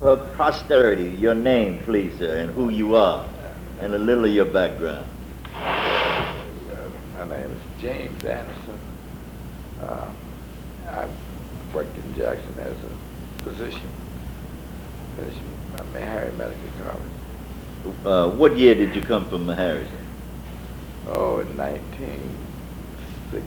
For posterity, your name, please, sir, and who you are, and a little of your background. My name is James Anderson. I worked in Jackson as a physician at Meharry Medical College. What year did you come from Harrison? Oh, in 1960.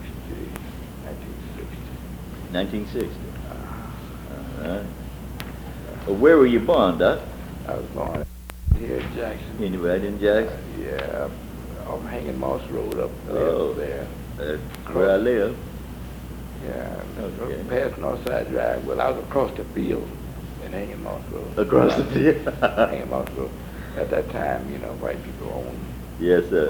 1960. All right. Where were you born, Doc? I was born here in Jackson. Right in Jackson? Yeah, off Hanging Moss Road up there. That's where I live. Yeah, Okay. past Northside Drive. Well, I was across the field in Hanging Moss Road. Across the field? Hanging Moss Road. At that time, white people owned. Yes, sir.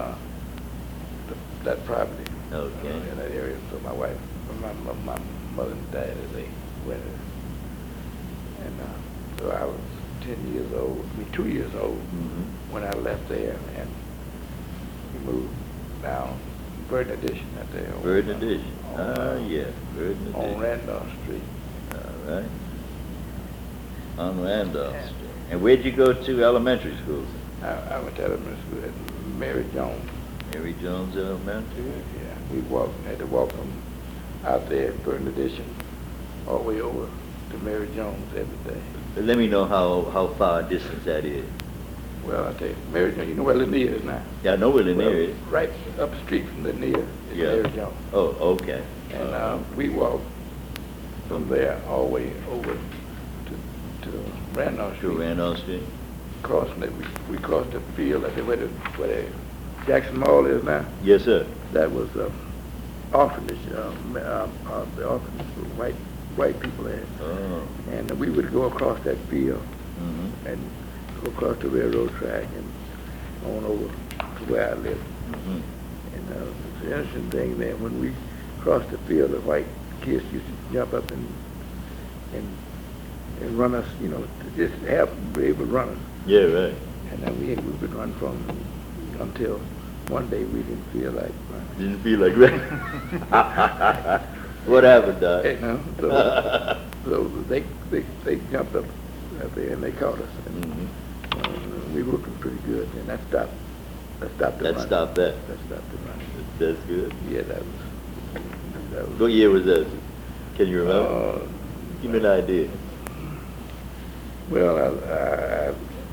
That property. Okay. In that area. So my wife, my mother and dad, they went. And so I was 2 years old when I left there, and we moved down Verdon Addition out there. Verdon Addition. Yeah, Verdon Addition. On Randolph Street. All right. On Randolph Street. And where'd you go to elementary school? I went to elementary school at Mary Jones. Mary Jones Elementary? Yeah, had to walk from out there at Verdon Addition all the way over to Mary Jones every day. Let me know how far distance that is. Well, I'll tell you, Mary Jones, you know where Lanier is now? Yeah, I know where Lanier is. Right up the street from Lanier is Mary Jones. Oh, okay. And we walked from there all the way over to Randolph Street. To Randolph Street? Crossing it, we crossed the field where the Jackson Mall is now. Yes, sir. That was orphanage, the orphanage for white people there. Oh. And we would go across that field and go across the railroad track and on over to where I lived. And it's an interesting thing that when we crossed the field, the white kids used to jump up and run us, to just be able to run us. Yeah, right. And then we would run from until one day we didn't feel like running. Didn't feel like running. What happened, Doc? So they jumped up there and they caught us. And we whooped them pretty good, and that stopped the running. That stopped that? That stopped the running. That's good. Yeah, that was. What year was that? Can you remember? Give me an idea. Well, I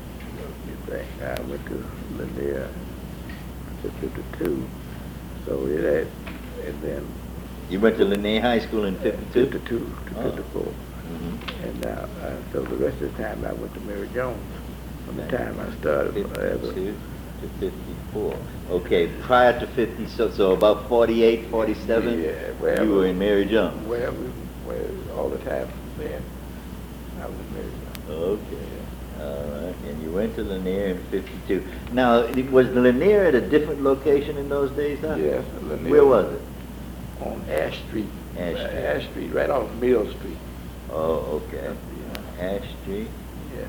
went to Lanier in 52, so it had, and then. You went to Lanier High School in 52? 52 to 54. And so the rest of the time I went to Mary Jones from the time I started. 52 to 54. Okay, prior to 50, so about 48, 47, yeah, you were in Mary Jones? Where all the time then, I was in Mary Jones. Okay, all right. And you went to Lanier in 52. Now, was Lanier at a different location in those days, huh? Yes, Lanier. Where was it? On Ash Street. Ash Street, right off Mill Street. Oh, okay. Ash Street? Yeah.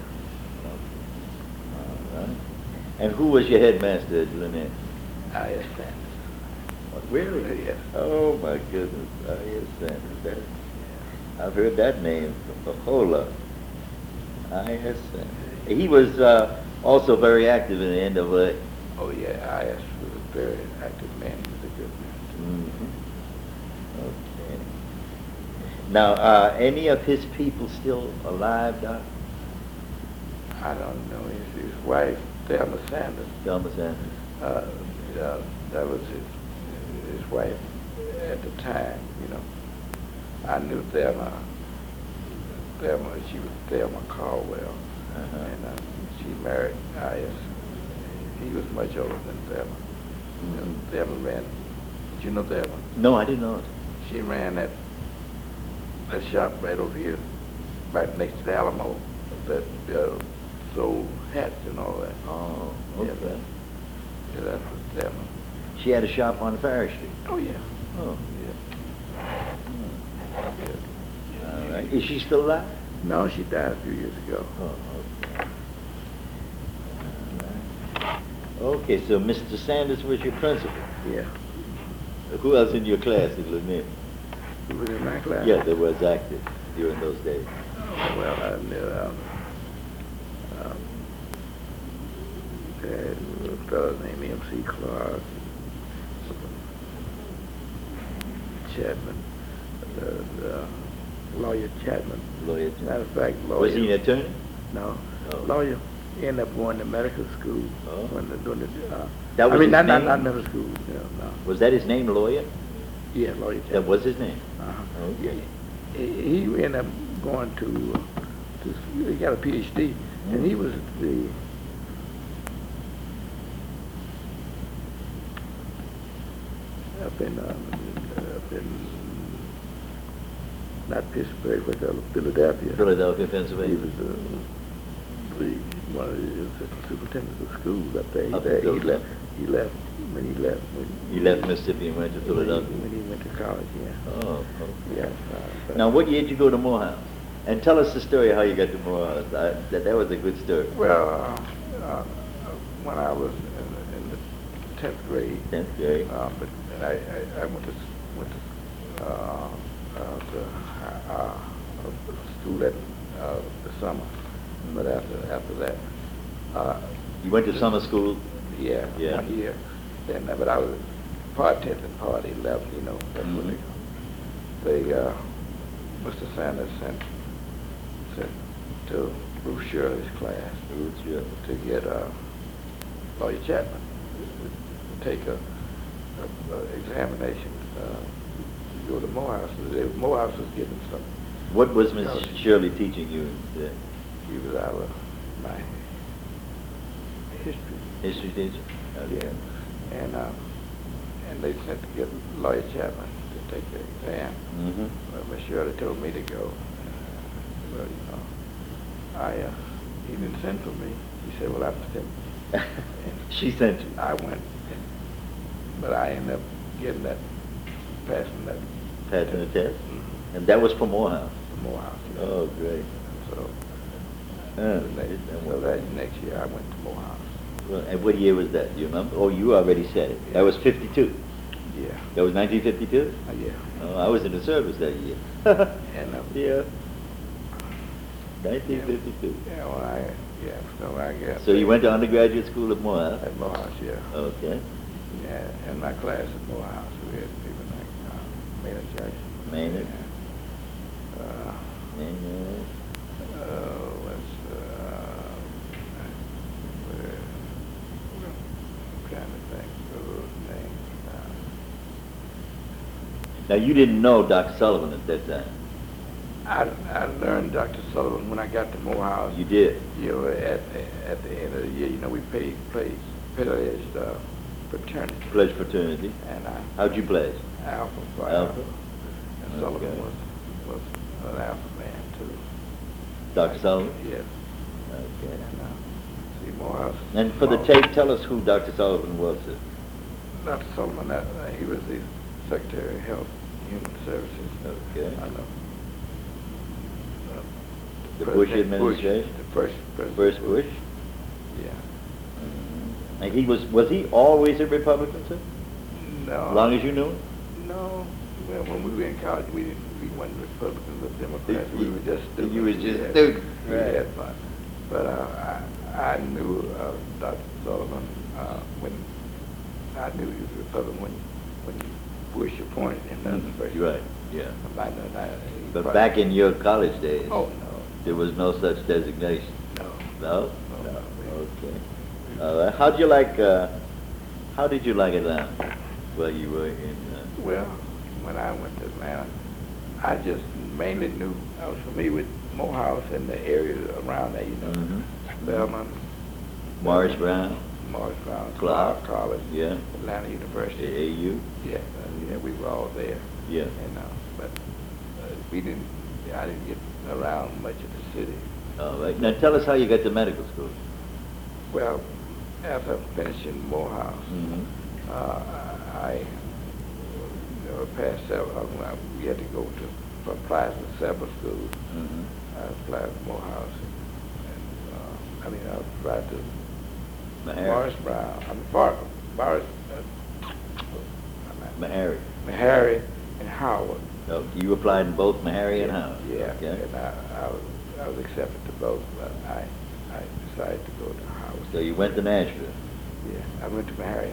All right. And who was your headmaster at Lanier? I.S. Sanders. Really? Yes. Oh, my goodness. I.S. Sanders. I've heard that name a whole lot. I.S. Sanders. He was also very active in the NAA. Oh, yeah. I.S. was a very active man. He was a good man. Okay. Now, any of his people still alive, Doc? I don't know. His wife, Thelma Sanders. Thelma Sanders. That was his wife at the time, I knew Thelma. She was Thelma Caldwell. And she married I.S. He was much older than Thelma. Thelma ran, did you know Thelma? No, I didn't know it. She ran that shop right over here, right next to the Alamo, that sold hats and all that. Oh, okay. Yeah, that was Thelma. She had a shop on Farish Street? Oh, yeah. Oh. Yeah. All right. Is she still alive? No, she died a few years ago. Oh, okay. Okay, so Mr. Sanders was your principal? Yeah. Who else in your class at Lanier? Who was in my class? Yeah, that was active during those days. Oh, well, I knew There was a fellow named M.C. Clark, Chapman, the lawyer Chapman. Lawyer. Matter of fact, lawyer. Was he an attorney? No, Oh. lawyer. He ended up going to medical school. Oh. Doing the, That was I mean, his not name? medical school. No. Was that his name, lawyer? Yeah, lawyer Chapman. That was his name? Uh-huh. Okay. He ended up going to he got a PhD, and he was the up in not Pittsburgh, but Philadelphia. Philadelphia, He Pennsylvania. was one of the assistant superintendents of schools up there. Up in Philadelphia. He left when he left. He left Mississippi and went to Philadelphia. When he went to college, yeah. Oh, okay. Yeah. But- Now, what year did you go to Morehouse? And tell us the story of how you got to Morehouse. That was a good story. Well, when I was in the 10th grade, 10th grade. but I went to school at the summer. But after that, You went to summer school? yeah, Yeah. 1 year. Then, but I was part 10th and part 11. You know, that's when Mhm. they Mr. Sanders sent to Bruce Shirley's class Sure. to get lawyer Chapman to take a examination to go to Morehouse. Morehouse was getting some. What was Miss Shirley teaching you? He was our my history. History teacher? Okay. And they sent to get lawyer Chapman to take the exam. Mm-hmm. Well, Miss Shirley told me to go. Well, you know, he didn't send for me. He said, well, I sent. She sent you. I went, but I ended up getting that, passing that. Passing the test? Mhm. And that was for Morehouse? For Morehouse. Yeah. Oh, great. So, Well, that next year I went to Morehouse. and what year was that? Do you remember? Oh, you already said it. That was 52. Yeah. That was 1952? Yeah. Oh, I was in the service that year. And Yeah. 1952. yeah, well, so I guess. So you went to undergraduate school at Morehouse? At Morehouse, yeah. Okay. Yeah, in my class at Morehouse, we had people like Maynard Jackson. Maynard? Uh, And, I'm trying to think of those names. now, you didn't know Dr. Sullivan at that time? I learned Dr. Sullivan when I got to Morehouse. You did? You know, at the end of the year, you know, we pledged fraternity. Pledge fraternity. And How'd you pledge? Alpha Phi Alpha? And Sullivan Okay. was an Alpha man too. Dr. Sullivan? Yes. Okay. And see Morehouse. And for the tape, tell us who Dr. Sullivan was. Dr. Sullivan, he was the Secretary of Health and Human Services. Okay. I know. The Bush President administration? The first President. First Bush? Yeah. And he was he always a Republican, sir? No. As long as you knew him? No. Well, when we were in college, we weren't Republicans or Democrats. We were just students. You were just We had- students, we right. had fun. But I knew Dr. Sullivan when I knew he was a Republican when Bush appointed him as the first. Right, yeah. By then, he But probably- back in your college days, Oh, there was no such designation? no. No? No. Okay. All right. How did you like Atlanta while you were in... Well, when I went to Atlanta, I just mainly knew, I was familiar with Morehouse and the area around there, you know. Mhm. Belmont. Morris Brown? Morris Brown, Clark. Clark College. Yeah. Atlanta University. AAU? Yeah, yeah, we were all there. Yeah. And, but I didn't get around much of the city. All right. Now tell us how you got to medical school. Well, after finishing Morehouse, I passed several. We had to go to apply for several schools. I applied to Morehouse, and I applied to Morris Brown. Meharry and Howard. Oh, you applied in both Meharry and Howard? Yeah, Okay. and I was accepted to both, but I decided to go to Howard. So you went to Nashville. Yeah, I went to Meharry.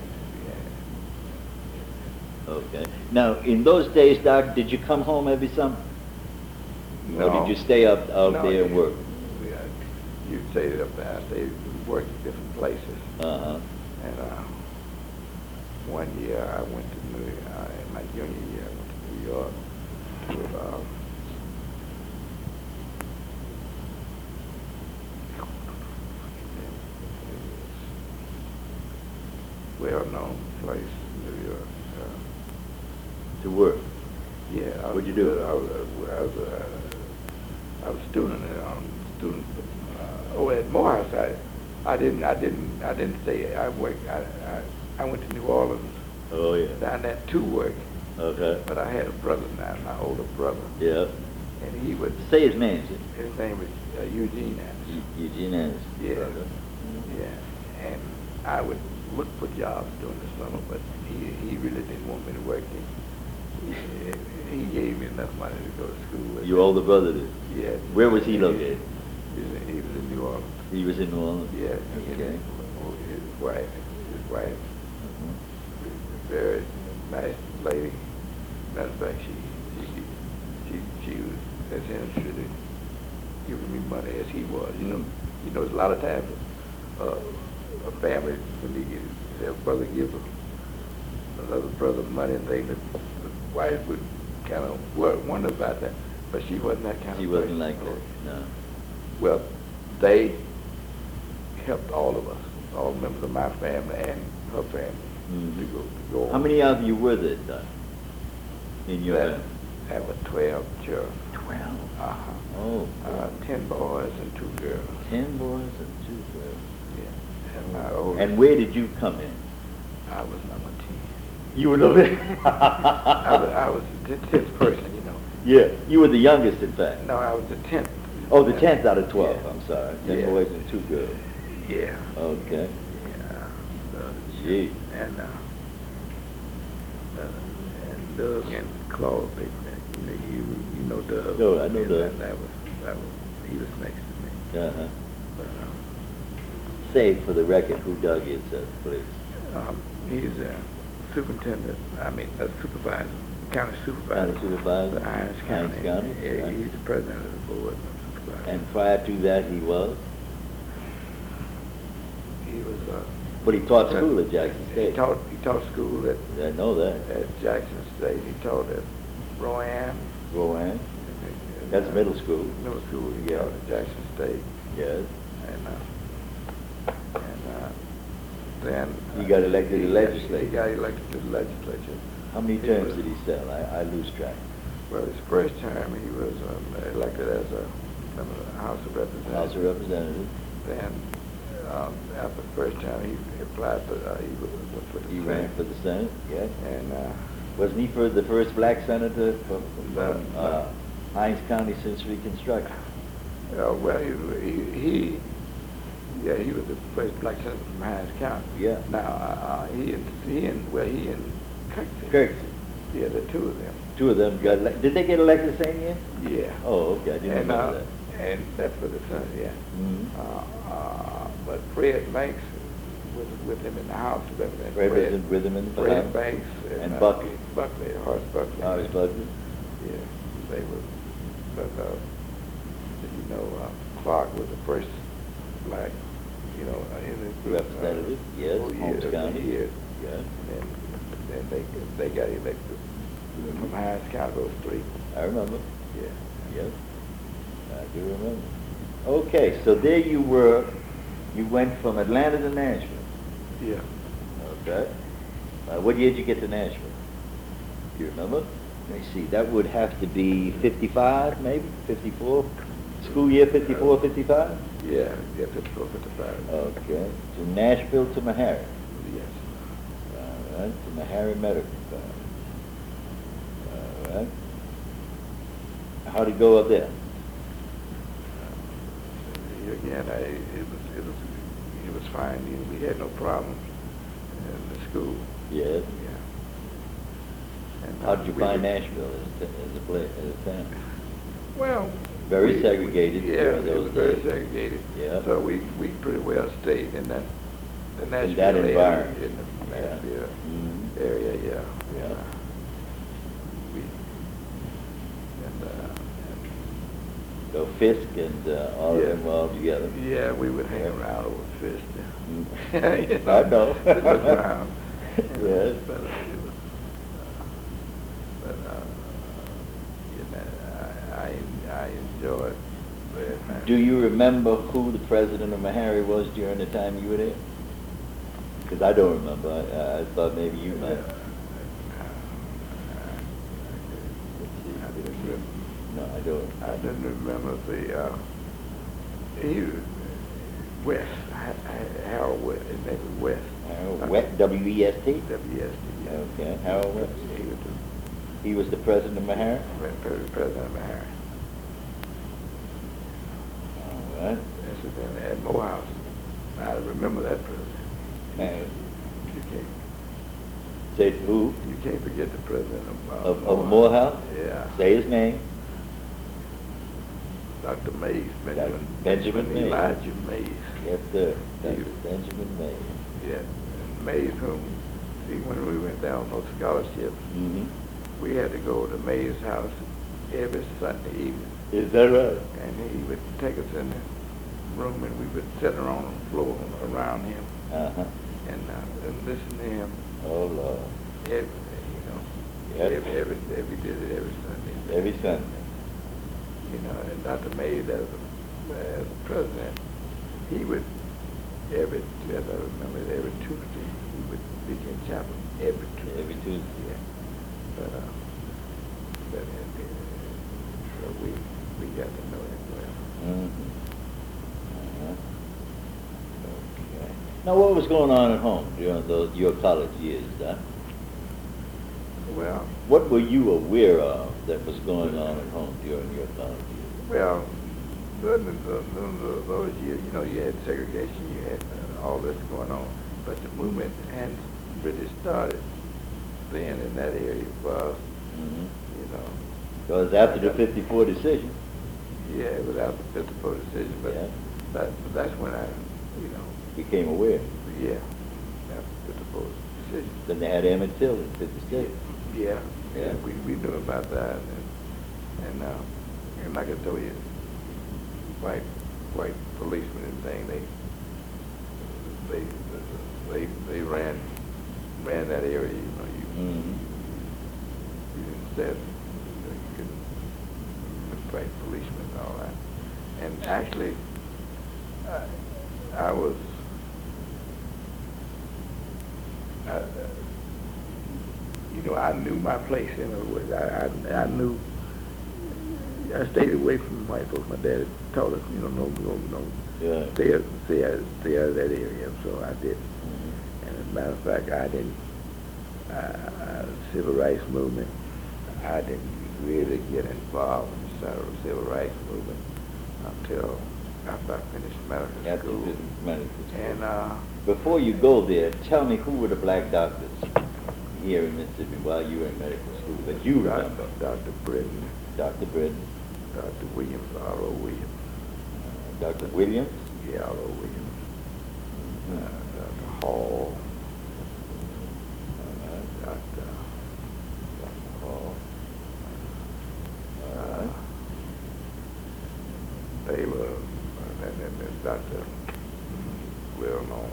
Yeah. Okay. Now, in those days, Doc, did you come home every summer? No. Or did you stay out No, there and work? Yeah, you stayed up there. I stayed, worked at different places. Uh-huh. And one year I went to New York, in my junior year, I went to New York to, well-known place in New York. To work. Yeah. What'd you do? I was a student. At Morehouse, I didn't stay. I worked. I went to New Orleans. Oh, yeah. Down there to work. Okay. But I had a brother now, my older brother. Yeah. And he would. Say his name, sir. His name was Eugene Anderson. Eugene Anderson. Yeah. Brother. Yeah. And I would look for jobs during the summer, but he really didn't want me to work. He gave me enough money to go to school with. Your older brother did? Yeah. Where was he located? He was in New Orleans. He was in New Orleans? Yeah. Okay. His wife, Mhm. very nice lady. Matter of fact, she was as interested in giving me money as he was. You know, there's a lot of times a family when their brother gives another brother money and things, the wife would kind of wonder about that, but she wasn't that kind She of wasn't person. like that, no. Well, they helped all of us, all members of my family and her family, to go. How many of you were there, Doc? In your family? That was 12 children. 12? Uh-huh. Oh. 10 boys and 2 girls. 10 boys and 2 girls. Yeah. And my oldest. And where did you come in? I was number 10. You were number I was the 10th person, you know. Yeah, you were the youngest, in fact. No, I was the 10th. Oh, the 10th out of 12, Yeah. I'm sorry. 10 Yeah. boys and 2 girls. Yeah. Okay. Yeah. Gee. And Doug and Claude, you know Doug. No, I know And Doug. That was, he was next to me. Uh-huh. But, Say for the record who Doug is, please. he's a superintendent, a supervisor, county supervisor. County supervisor? For Irons County. Irons County, Yeah, right. he's the president of the board. Supervisor. And prior to that, he was? He was, But he taught school at Jackson he State. taught school I know that. at Jackson State. He taught at Rowan. Rowan. That's middle school. Middle school, he Yeah. taught at Jackson State. Yes. Then He got elected to the He legislature. got elected to the legislature. How many He terms was- did he serve? I lose track. Well, his first term, he was elected as a member of the House of Representatives. House of Representatives. Then, after the first term, he applied for, he went for the He Senate. ran for the Senate, yes. And, Wasn't he the first black senator from No. Hinds County since Reconstruction? well, he was the first black senator from Hinds County. Yeah. Now, he and Kirksey. Kirksey. Yeah, the two of them. Two of them got elected. Did they get elected the same year? Yeah. Oh, okay. I didn't And, remember that. and that's for the Senate, yeah. Mhm. But Fred Banks was with him in the House of Representatives. Fred was with him in the Fred House? Banks. And Buckley. Horace Buckley. Horace Buckley. Yeah, they were, but, Clark was the first black, in the group. Representative, yes, Holmes County. Years. Yes, And then they got elected from Hinds County, those three. I remember. Yeah. Yes, I do remember. Okay, so there you were. You went from Atlanta to Nashville. Yeah. Okay. What year did you get to Nashville? Do you remember? Let me see. That would have to be 55, maybe? 54? School year 54, 55? Yeah, 54, 55. Okay. To Nashville to Meharry. Yes. All right. To Meharry Medical College. All right. How'd it go up there? Again, it was fine. We had no problems in the school. Yes. Yeah. And, How did you we find were- Nashville as a place, as a town? Well, very segregated Yeah, during it those was very days. segregated. Yeah. So we pretty well stayed in that, the Nashville that area, environment. in the Yeah. Nashville Mhm. area, yeah. Yeah. And, we, So Fisk and all Yeah. of them all together. yeah, we would hang Yeah. around over fish Mm. there. You I know. Just look around. Yes. But, you know, I enjoyed very much. Do you remember who the president of Meharry was during the time you were there? Because I don't remember. I thought maybe you might. Let's see. I didn't remember. No, I don't. I didn't remember he West, Harold West, his name was West. Harold West, W-E-S-T? W-S-T, yeah. Okay, Harold West. He was He was the president of Meharry? the president of Meharry. All right. This was at Morehouse. I remember that president. And You can't, say who? you can't forget the president Of Morehouse? Yeah. Say his name. Dr. Mays, Benjamin Mays. Elijah Mays. Yes, sir. That's He- Benjamin Mays. Yeah. And Mays, whom, see, when we went down on those scholarships, Mm-hmm. we had to go to Mays' house every Sunday evening. Is that right? And he would take us in the room and we would sit around on the floor around him Uh-huh. and listen to him Oh, Lord. every, Yes. every visit every Sunday. Every Sunday. You know, and Dr. Mays as a president, he would as I remember, every Tuesday he would be in chapel every Tuesday. Every Tuesday. Yeah. But so we got to know him well. Mm-hmm. Uh-huh. Okay. Now, what was going on at home during your college years, Doc? Well, What were you aware of that was going on at home during your college years? well, during those years, you know, you had segregation, you had all this going on, but the movement hadn't really started then in that area for us, Mm-hmm. you know. Because after the 54 decision. Yeah, it was after the 54 decision, but Yeah. that's when I, you know, Became aware. yeah, after the 54 decision. Then they had Emmett Till in 56. Yeah, Yeah. we knew about that, and like I told you, white policemen and things, they ran that area, you know, Mm-hmm. you didn't say you couldn't fight policemen and all that. And actually, I was, you know, I knew my place. In other words, I knew. I stayed away from white folks. My dad told us, you know, no, Yeah. stay out of that area. So I did. Mm-hmm. And as a matter of fact, I didn't. Civil rights movement. I didn't really get involved in the civil rights movement until after I finished medical After school. you finished medical school. And Before you go there, tell me who were the black doctors here in Mississippi while you were in medical school that you remember? Dr. Britton, Dr. Britton, Dr. Williams, R.O. Williams. Dr. Williams, Yeah, R.O. Williams. Dr. Hall. Dr. Hall. They were, and then Dr. well known,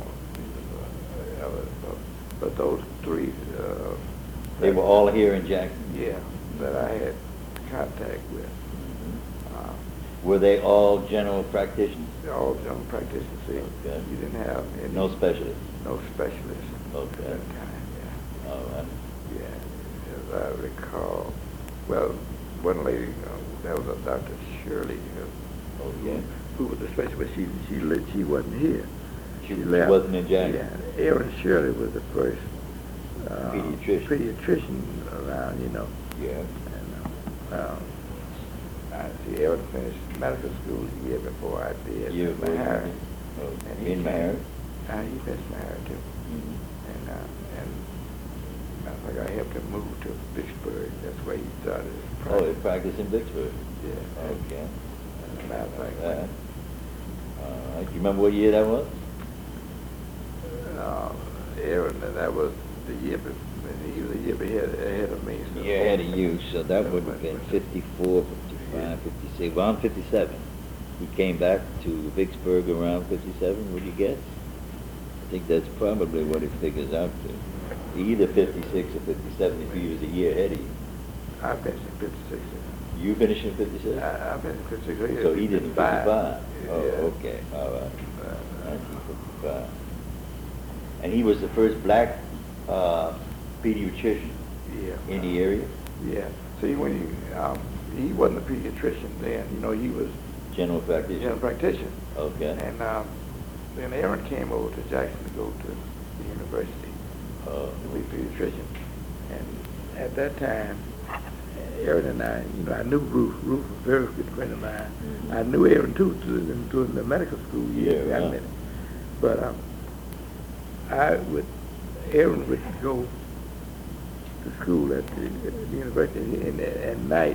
but those three, They were all here in Jackson. yeah, that I had contact with. Were they all general practitioners? All general practitioners. See, Okay. you didn't have any, No specialists? no specialists Okay. at that time. Yeah. All right. Yeah, as I recall. Well, one lady, that was a Dr. Shirley, Okay. who was a specialist. She wasn't here. She left. wasn't in Jackson? Yeah, Aaron Shirley was the first Pediatrician. around, you know. Yeah. And I see Aaron finished medical school a year before I did. Year before you Meharry. did. Oh, And in Meharry? He finished Meharry too. Mm-hmm. And matter of fact, I helped him move to Vicksburg. That's where he started his Oh, practice. they practiced in Vicksburg? Yeah. Okay. matter of fact. Do you remember what year that was? Aaron, that was the year, he was a year ahead of me. So. Yeah, ahead of you, so that would have been 54, 55, 56, around 57. He came back to Vicksburg around 57, would you guess? I think that's probably what it figures out to. Either 56 or 57 if he was a year ahead of you. I finished in 56. You finished in 56? I finished in 56. So he did in 55. Yeah. Oh, okay, all right. 1955. And he was the first black pediatrician Yeah. in the area? Yeah. See, when he wasn't a pediatrician then, you know, he was General practitioner? general practitioner. Okay. And then Aaron came over to Jackson to go to the university to be a pediatrician. And at that time, Aaron and I, you know, I knew Ruth. Ruth was a very good friend of mine. Mm-hmm. I knew Aaron too during the medical school years. Yeah, I right. met him. But Aaron would go to school at the university, and at night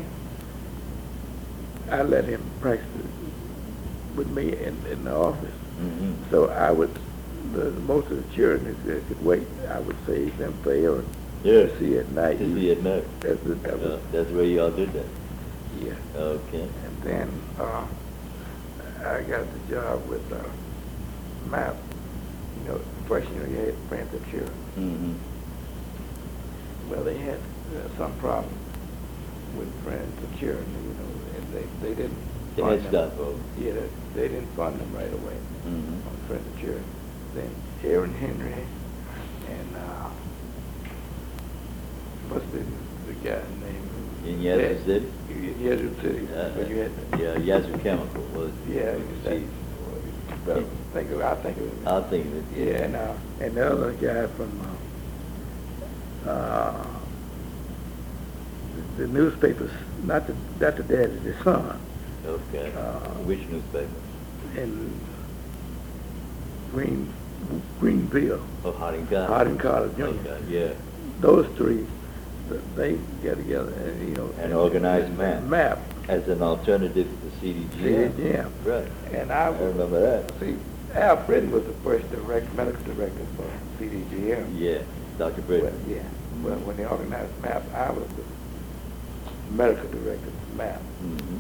I let him practice with me in the office. Mm-hmm. So I would, most of the children that could wait, I would save them for Aaron Yeah. to see at night. To see at night. That was, That's where y'all did that. yeah. Okay. And then I got the job with MAP. You know, first you had Friends of Children. Mm-hmm. Well, they had some problem with Friends of Children, you know, and they didn't The fund Head them. Start folks. Yeah, they didn't fund them right away Mm-hmm. on Friends of Children. Then Aaron Henry and what's the guy named? In Yazoo City? In Yazoo City. But you had, Yeah, Yazoo Chemical was. yeah, See, well, I think of it. I'll think of it. Yeah, and the other guy from the newspapers, not the daddy, the son, Okay. Which newspaper? in Greenville, Oh, Harding County. Harding College Jr. Okay, yeah. Those three, they get together and, you know. An organized map. Map. As an alternative to CDGM. CDGM. Right. And I I remember that. see, Al Britton was the first medical director for CDGM. Yeah, Dr. Well, Britton. yeah. Well, when they organized MAP, I was the medical director for MAP. Mm-hmm.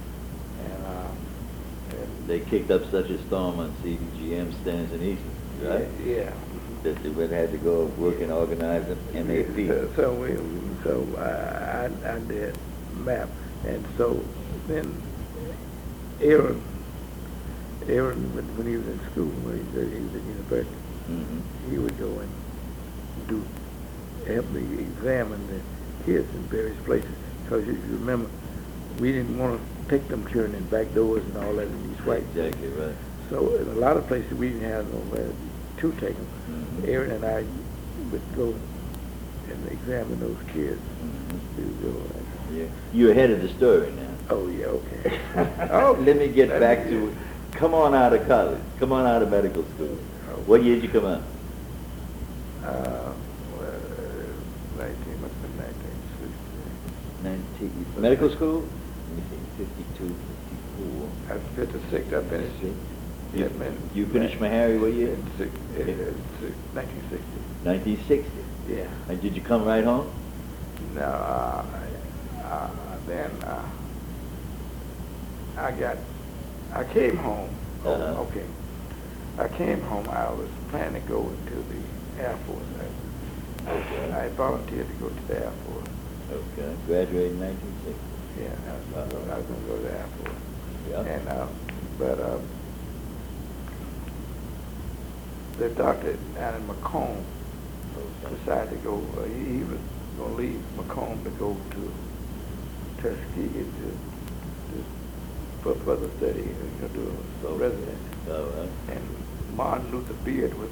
And They kicked up such a storm on CDGM stands in Eastern, right? Yeah. That they would have to go work and organize an MAP. So I did MAP, and so then Aaron, when he was in school, when he was at university, Mm-hmm. he would go and help me examine the kids in various places. Because you remember, we didn't want to take them children in back doors and all that in these white. Exactly right. So in a lot of places we didn't have nowhere to take them. Mhm. Aaron and I would go and examine those kids. Mhm. We would go Yeah. You're ahead of the story now. oh yeah, okay. Let me get Let back me- to, come on out of college, come on out of medical school. What year did you come out? Well, 19, must have been 1960. Medical school? Let me see, 52, 54. At 56, I finished it. You, Yeah, man. you finished Meharry what year? In 1960. 1960. Yeah. And did you come right home? Now, then I came home. Uh-huh. Oh, okay. I came home. I was planning to go into the Air Force. Okay. I volunteered to go to the Air Force. Okay. Graduated in 1960. Yeah, I was going to go to the Air Force. Yeah. And but the doctor down in Macomb Okay. decided to go. He was going to leave Macomb to go to Tuskegee for further study. To do a resident. All right. And Martin Luther Beard was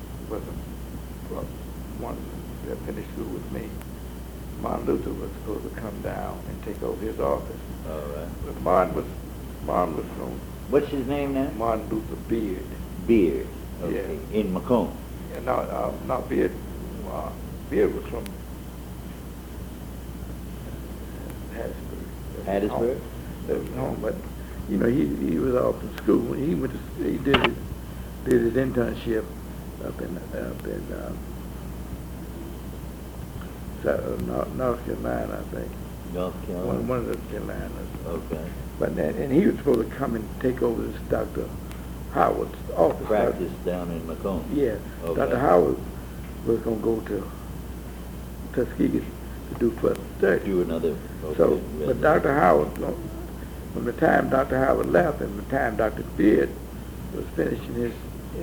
one that finished school with me. Martin Luther was supposed to come down and take over his office. All right. But Martin was from What's his name now? Martin Luther Beard. Beard. Okay. In Macomb. And not Beard. Beard was from Hattiesburg. Hattiesburg? That was home, but you know, he was off from school. He went to, he did his internship up in North Carolina, I think. North Carolina? One of the Carolinas. Okay. But then, and he was supposed to come and take over this Dr. Howard's office. Practice down in Macomb? Yeah. Okay. Dr. Howard was going to go to Tuskegee to do further study. Do another, okay. So, but Dr. Howard, from the time Dr. Howard left and the time Dr. Beard was finishing his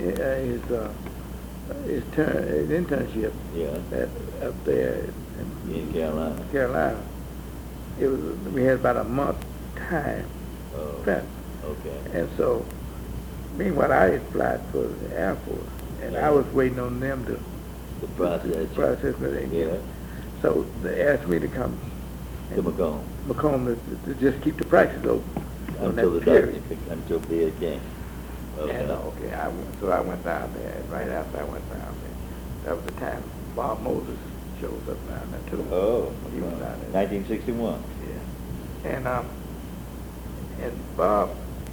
internship up there in Carolina. It was, we had about a month time spent. Okay. And so, meanwhile, I had applied for the Air Force, and I was waiting on them to process me. Yeah. So they asked me to come to Macomb to just keep the practice open until the period. Until Beard came. Okay. And I went down there. And right after I went down there, that was the time Bob Moses shows up down there too. Oh, he was down there. 1961. Yeah. And Bob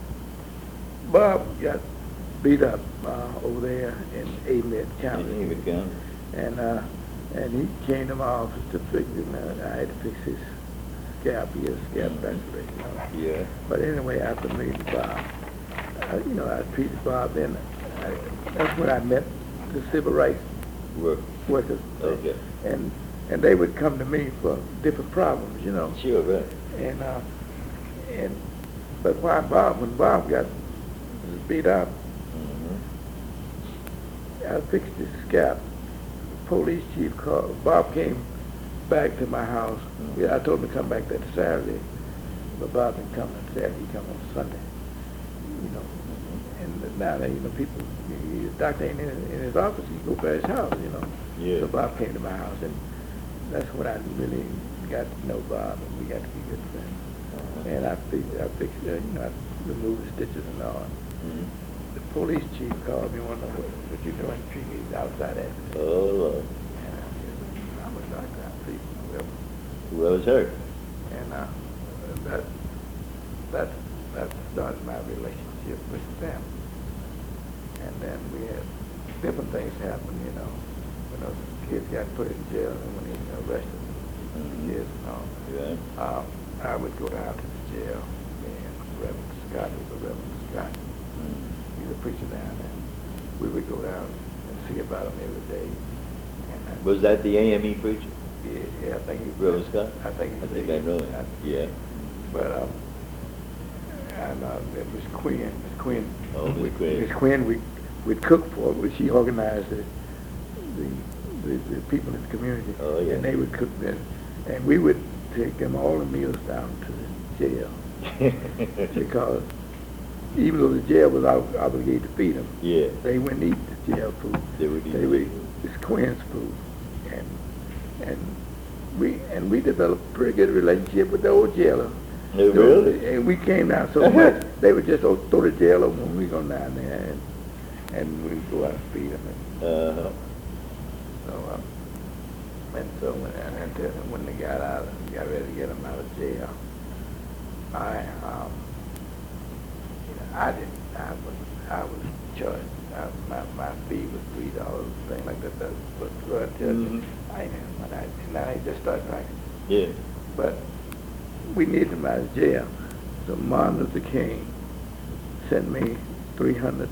got beat up over there in Amite County. In Amite County. And he came to my office to fix it. I had to fix his scalp. He had a scalp fracture. Yeah. But anyway, after meeting Bob, I treated Bob. Then that's when I met the civil rights workers. Okay. And they would come to me for different problems, Sure, right. But when Bob got beat up, I fixed his scalp. The police chief called. Bob came back to my house. I told him to come back that Saturday, but Bob didn't come on Saturday. He come on Sunday. And now that people, the doctor ain't in his office. He go by his house. Yeah. So Bob came to my house, and that's when I really got to know Bob, and we got to be good friends. And I fixed, I removed the stitches and all. The police chief called me, wanted to know what you doing, he's outside at me. Oh, Lord. And I said, I'm a doctor, I treat whoever's hurt. And that started my relationship with them. And then we had different things happen, when those kids got put in jail and when he arrested the kids and all. Yeah. I would go down to the jail, and Reverend Scott was a Reverend Scott. He's a preacher down there. We would go down and see about him every day. And was that the AME preacher? Yeah, I think he was. Reverend Scott? I think I know him. Yeah. But, and it was Quinn. Miss Quinn. Oh, Miss Quinn. Miss Quinn, we'd cook for her. She organized the people in the community. Oh, yeah. And they would cook them. And we would take them all the meals down to the jail. Because even though the jail was obligated to feed them, yeah, they wouldn't eat the jail food. They would eat Miss Quinn's food. And we developed a pretty good relationship with the old jailer. Oh, really? And we came down so much, they would just throw the jail over when we go down there, and we'd go out and feed them. So when they got ready to get them out of jail, I was charged. My fee was $3, thing like that. That was drug judge. And I just started writing. Yeah. But we needed them out of jail. So Martin Luther King sent me $300.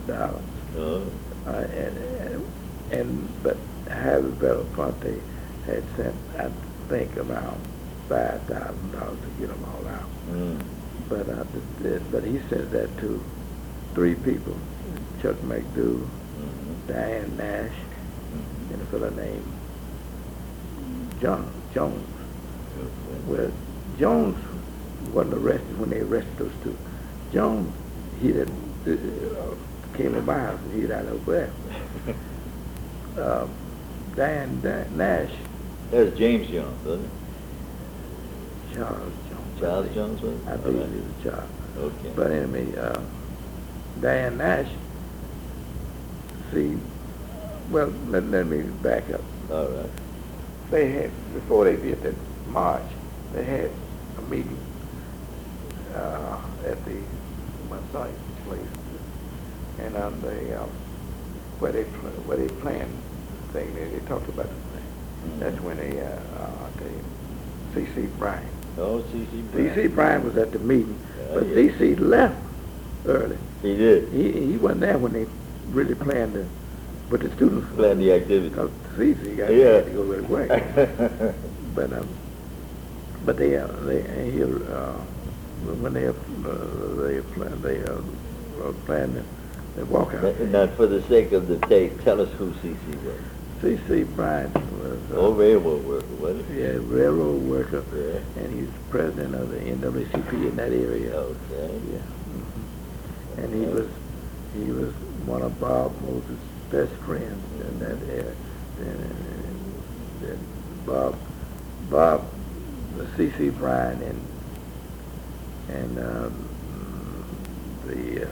But Harry Belafonte had sent, I think, around $5,000 to get them all out. But he sent that to 3 people: Chuck McDougall, Diane Nash, and a fellow named John Jones. Well, Jones wasn't arrested when they arrested those 2. Jones, he came to my house and he died over there. Diane Nash. That was James Jones, wasn't it? Charles Jones. Charles Jones, was it? I believe he was Charles. Okay. But anyway, Diane Nash, well, let me back up. All right. They had, before they did that march, they had a meeting at the my son's place, and where they planned the thing, they talked about the thing. That's when C.C. Bryant. Oh, C.C. Bryant. C.C. Bryant was at the meeting, Yeah, but yeah. C.C. left early. He did. He wasn't there when they really planned to, but the students Planned the activity. Because C.C. got Yeah. had to go really quick. But they when they planned the walkout. Not for the sake of the tape, tell us who C.C. was. C.C. Bryant was Oh, railroad worker, wasn't he? yeah, railroad worker, Yeah. and he's president of the NAACP in that area. Okay. Yeah, and he was one of Bob Moses' best friends in that area. And Bob, C.C. Bryant, and the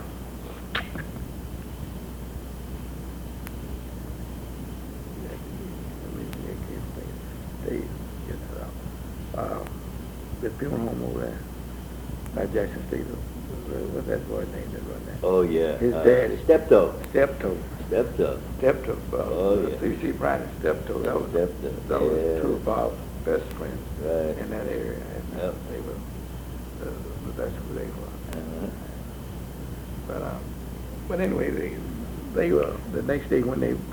the funeral home over there, by Jackson State. What's that boy's name that run there? Oh, yeah. His daddy. Steptoe. Steptoe. Steptoe. Steptoe. Oh, yeah. C.C. Bryant and Steptoe. That was Steptoe. that was Yeah. two of Bob's best friends Right. in that area. And Yep. they were, that's who they were. Uh-huh. But anyway, they were the next day when they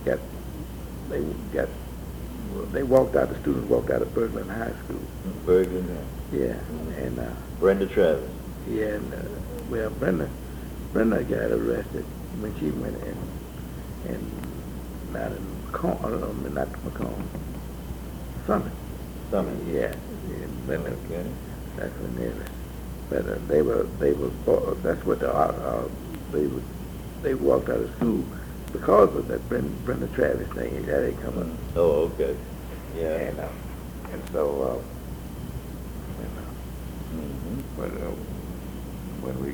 walked out. The students walked out of Berglund High School. Bergen. Yeah, and Brenda Travis. yeah, and well, Brenda got arrested when she went in not in Macomb, not Macomb, Summit. Summit. Yeah, and Brenda. Okay. That's when they were. But that's what they walked out of school because of that Brenda Travis thing. That ain't come up. Oh, okay. Yeah. And so Mhm. when we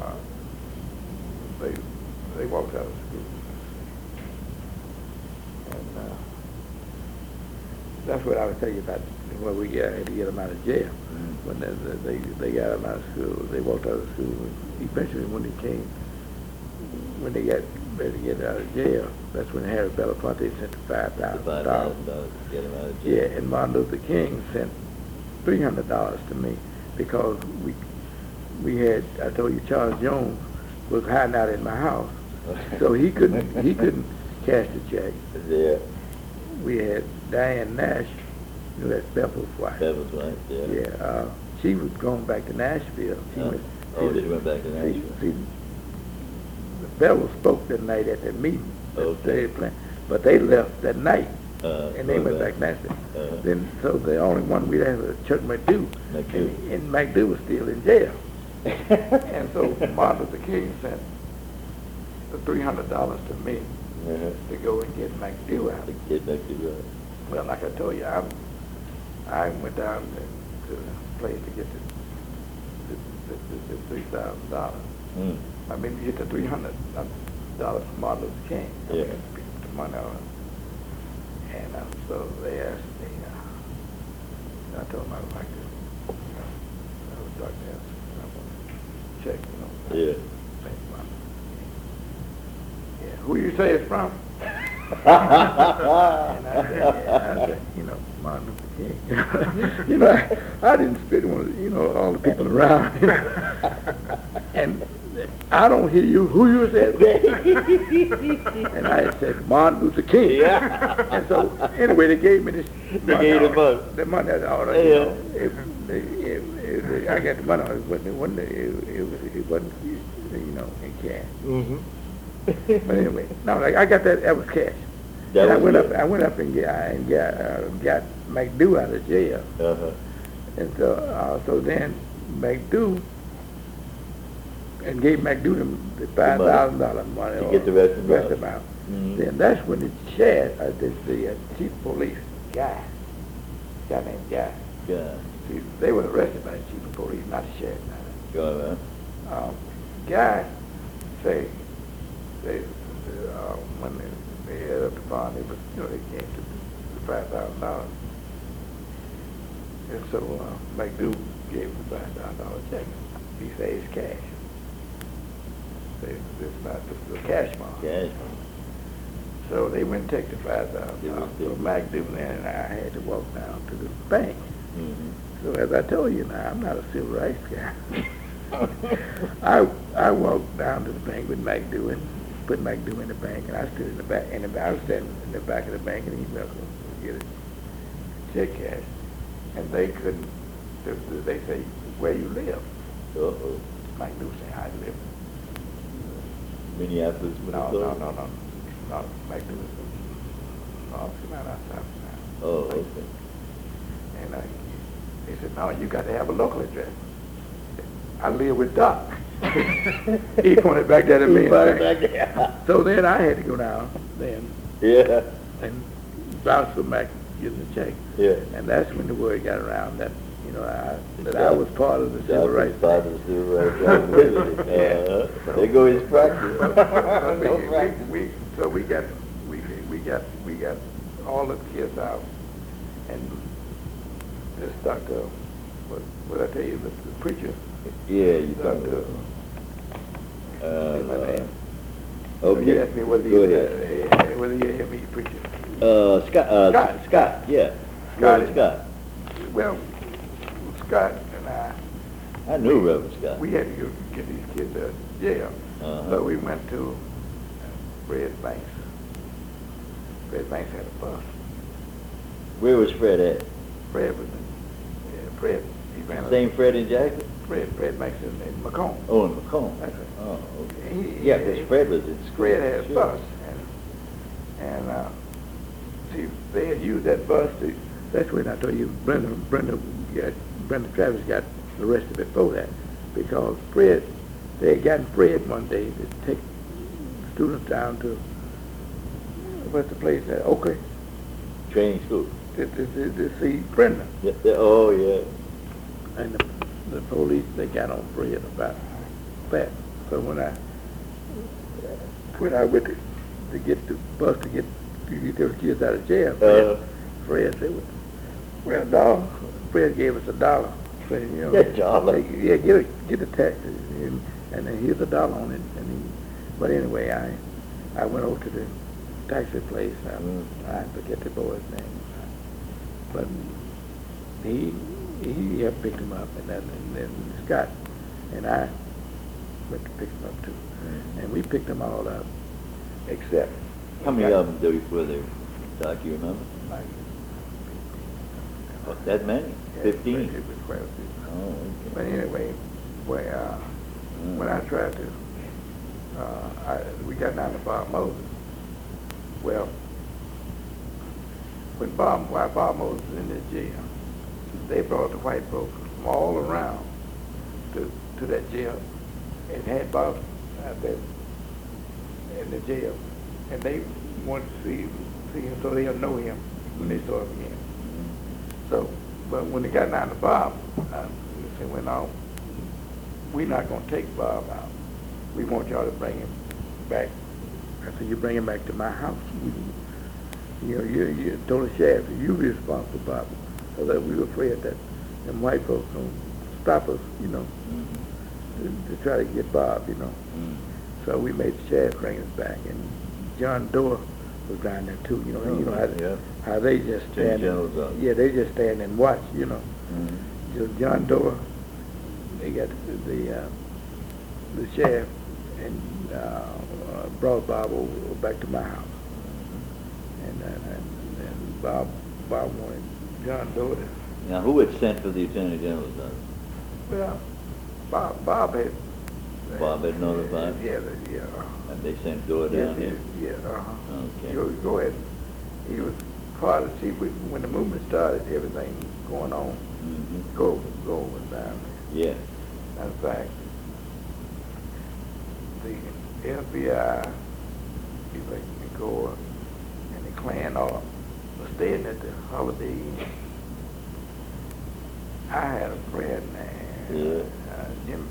they walked out of school, and that's what I was telling you about when we had to get them out of jail. When they got them out of school, they walked out of school. Eventually, when they got ready to get out of jail, that's when Harry Belafonte sent $5,000. $5,000 to get him out of jail. Yeah, and Martin Luther King sent $300 to me because we had, I told you, Charles Jones was hiding out in my house, so he couldn't cash the check. Yeah. We had Diane Nash, you know, that's Bevel's wife. Bevel's wife, yeah. Yeah, she was going back to Nashville. She went back to Nashville. See, Bevel spoke that night at that meeting. Okay. But they left that night, and they going went back to Nashville. So the only one we had was Chuck McDew. And McDew was still in jail. And so Martin Luther King sent the $300 to me to go and get McDew out. Get McDew out. Well, like I told you, I went down to the place to get the $3,000. I mean, to get the $300 from Martin Luther King. Yeah. The money on it. And so they asked me, I told them I would like to, I would like to ask, I want to check, Yeah. pay Martin Luther King. Yeah, who you say it's from? And I said, Martin Luther King. I didn't spit one, all the people around. And I don't hear you. Who you said? And I said, Martin Luther King. Yeah. And so, anyway, they gave me this. They gave you the money. The money, that's all. Yeah. I got the money. It wasn't in cash. Mm-hmm. But anyway, no, I got that. That was cash. And I went up and got McDew out of jail. Uh-huh. And so then McDew and gave McDew the $5,000 money. To get the rest of them out. Mm-hmm. Then that's when the sheriff, the chief of police, guy named Guy. Yeah. See, they were arrested by the chief of police, not the sheriff. Go on, man. Guy say when they had up the bond, they came to the $5,000. And so McDew gave him the $5,000 check. He said it's cash. It's not the cash farm. Cash. So they went and took the They $5,000. was So taking- Mac Dillon and I had to walk down to the bank. Mhm. So as I told you now, I'm not a civil rights guy. I walked down to the bank with Mac Dillon, put Mac Dillon in the bank, and I stood in the back, and I was standing in the back of the bank, and he went to get a check cash, and they couldn't. They say, "Where you live?" Uh-oh. Mac Dillon said, "I live." Minneapolis, No, Minnesota? no. Mac Dillon said, "No, it's not outside now." Oh, okay. And he said, "No, you got to have a local address." I live with Doc. He pointed back there at me. He and pointed said- back there. So then I had to go down then Yeah, and vouch for Mac getting the check. yeah. And that's when the word got around that, that I was part of the civil That rights. was part of the civil rights activity. There go his practice. No practice. So we got all the kids out, and this Dr. What I tell you, the preacher, Yeah, you talked Dr. about. my name. He Okay, asked me whether go you ahead. whether you hear me preaching. Scott, Scott. yeah. Scott Reverend is- Scott. Well, Scott and I knew Reverend Scott. we had to go get these kids out of jail. Uh-huh. So we went to Fred Banks. Fred Banks had a bus. Where was Fred at? Fred was Fred. He ran a Same Fred in Jackson? Fred Banks in Macomb. Oh, in Macomb. That's right. Oh, okay. He- Yeah, because Fred was in school. Fred had a Sure. bus, and see, they had used that bus to. That's when I told you Brenda Travis got arrested before that, because they had gotten Fred one day to take students down to what's the place there, Oakley, Training school. to see Brenda, Yeah, oh, yeah. and the police they got on Fred about that. So when I went to get the bus to get those kids out of jail, Fred said, "Well, dog." Fred gave us $1. Said, $1? Yeah, get a taxi, and then here's $1 on it. But anyway, I went over to the taxi place. I forget the boy's name, but he had picked him up, and then Scott and I went to pick him up too, and we picked them all up, except How many of them were there, Doc, you remember? like, Oh, that many? yeah, 15? It was quite a few. Oh, But okay. anyway, when I tried to, we got down to Bob Moses. Well, while Bob Moses was in the jail, they brought the white folks from all around to that jail and had Bob out there in the jail, and they wanted to see him so they'll know him when they saw him again. So, but when they got down to Bob, they said, "Well, no, we're not going to take Bob out. We want y'all to bring him back." I said, "You bring him back to my house. You told the sheriff, you be responsible, Bob." So that we were afraid that them white folks going to stop us, to try to get Bob, So we made the sheriff bring us back, and John Doerr was down there too. How they just stand. General's office. Yeah, they just stand and watch. So John Doerr, they got the sheriff and brought Bob over back to my house, and Bob wanted John Doerr to. Now, who had sent for the Attorney General's office? Well, Bob had. Bob had notified? Yeah. And they sent Doerr down here? Yeah. Okay. Go ahead. He was part of, see, when the movement started, everything going on, Mhm. go was down Yeah. there. In fact, the FBI, people like Gore and the Klan all were staying at the Holiday Inn. I had a friend named Jim.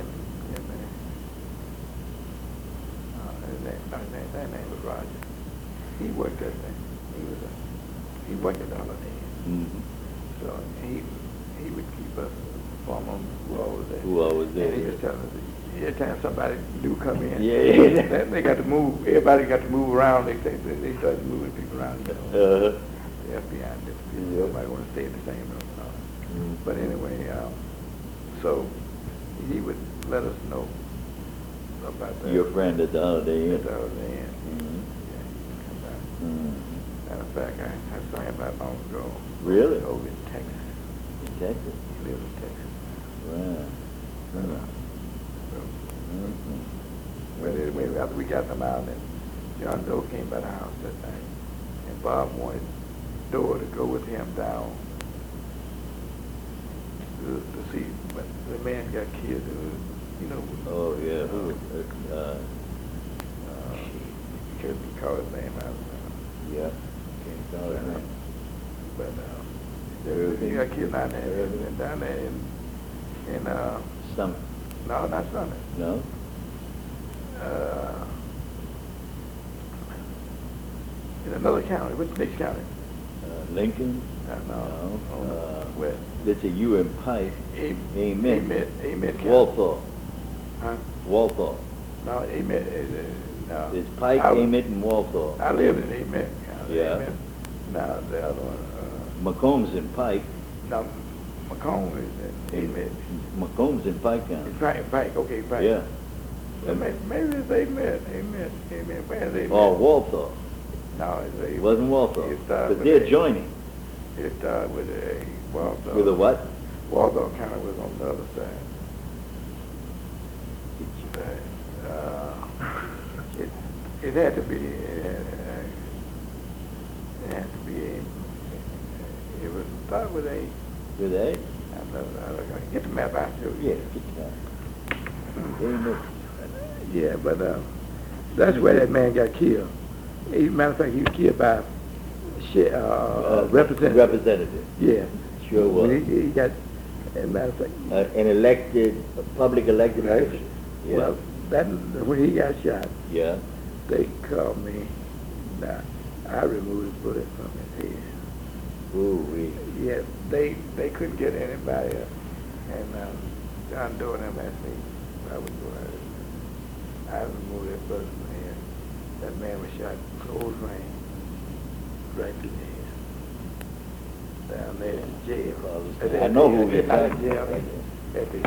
His name was Roger. He worked at he worked at the Holiday Inn. Mhm. So he would keep us informed on who all was there. Who all was there, And he yeah. was telling us every time somebody new come in, Yeah. they got to move. Everybody got to move around. They started moving people around. You know, Uh-huh. the FBI and different people. Yeah. Nobody want to stay in the same room. Mm. But anyway, so he would let us know about that. Your friend at the Holiday Inn. At the Holiday Inn. Mhm. Yeah, he would come by. Mhm. Matter of fact, I saw him about long ago. Really? Over in Texas. In Texas? He lives in Texas. Wow. But, Mhm. so, Mhm. but anyway, after we got them out, and John Doe came by the house that night, and Bob wanted Doe to go with him down to see, but the man got killed. You know. Oh, yeah. Who? Can't call his name out. Yeah. Can't call it name. But Irving. he got killed down there, Irving. and down there in Some. no, not Summit. No? In another county. What's the next county? Lincoln? No. West. Let's say you in Pike. Amen. Amen County. Walthall. Huh? Walthall. No, Amen. No. It's Pike, Amen, and Walthall. I live in Amen County. Yeah. Amen. Now the other one. Macomb's in Pike. No, Macomb is in Amen. Macomb's in Pike County. Pike. Okay, Pike. Yeah. Well, maybe it's Amen. Where's Amen? Oh, Walthall. No, it's It wasn't Walthall. It But with they're a- joining. It started with a Walthall. With a what? Walthall County was on the other side. It had to be. It had to be. It was start with a. With A? Get the map out to Yeah, you. get that. Amen. Yeah, but that's where that man got killed. Matter of fact, he was killed by representative. Representative. Yeah. Sure was. He got, as a matter of fact. An elected, a public elected Right. official. Yeah. Well, when he got shot, Yeah. they called me. Now, I removed the bullet from his head. Ooh, we. Yeah, they couldn't get anybody else. And John Doe and them asked me if I would go ahead. I removed that bullet from my head. That man was shot close range, right through the head. Down there in jail. I know who you're At talking jail, about. at the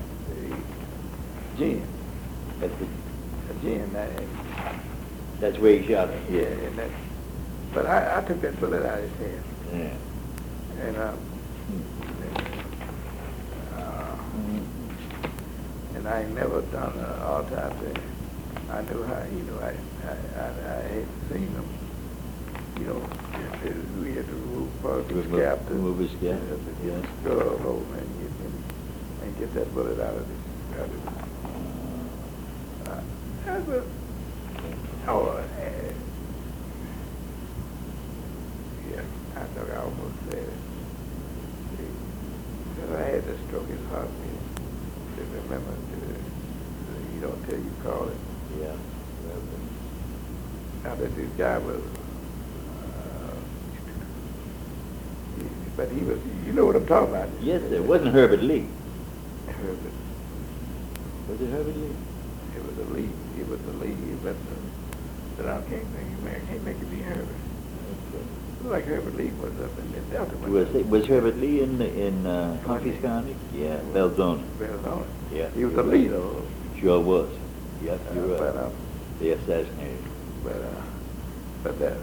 gym. That's, The gym, that's where he shot him. yeah, and that. But I took that bullet out of his head. Yeah. And and I ain't never done an autopsy. I knew how, I had seen them, we had to remove part of his scalp. Remove his scalp, yeah. Skull open and get that bullet out of his. Yeah, I thought I almost said it. Because I had to stroke his heart to remember you don't tell you call it. Yeah. Now that this guy was, but he was, you know what I'm talking about. Yes, sir. It wasn't Herbert Lee. Herbert. Was it Herbert Lee? It was a Lee. It was a Lee, but I can't think, man, I can't make it be Herbert. Looked like Herbert Lee was up in the Delta. Was Herbert Lee in Humphreys County? Yeah, Belzona. Belzona. Yeah. He was a leader. Sure was. Yep, you're right. But, They assassinated. but that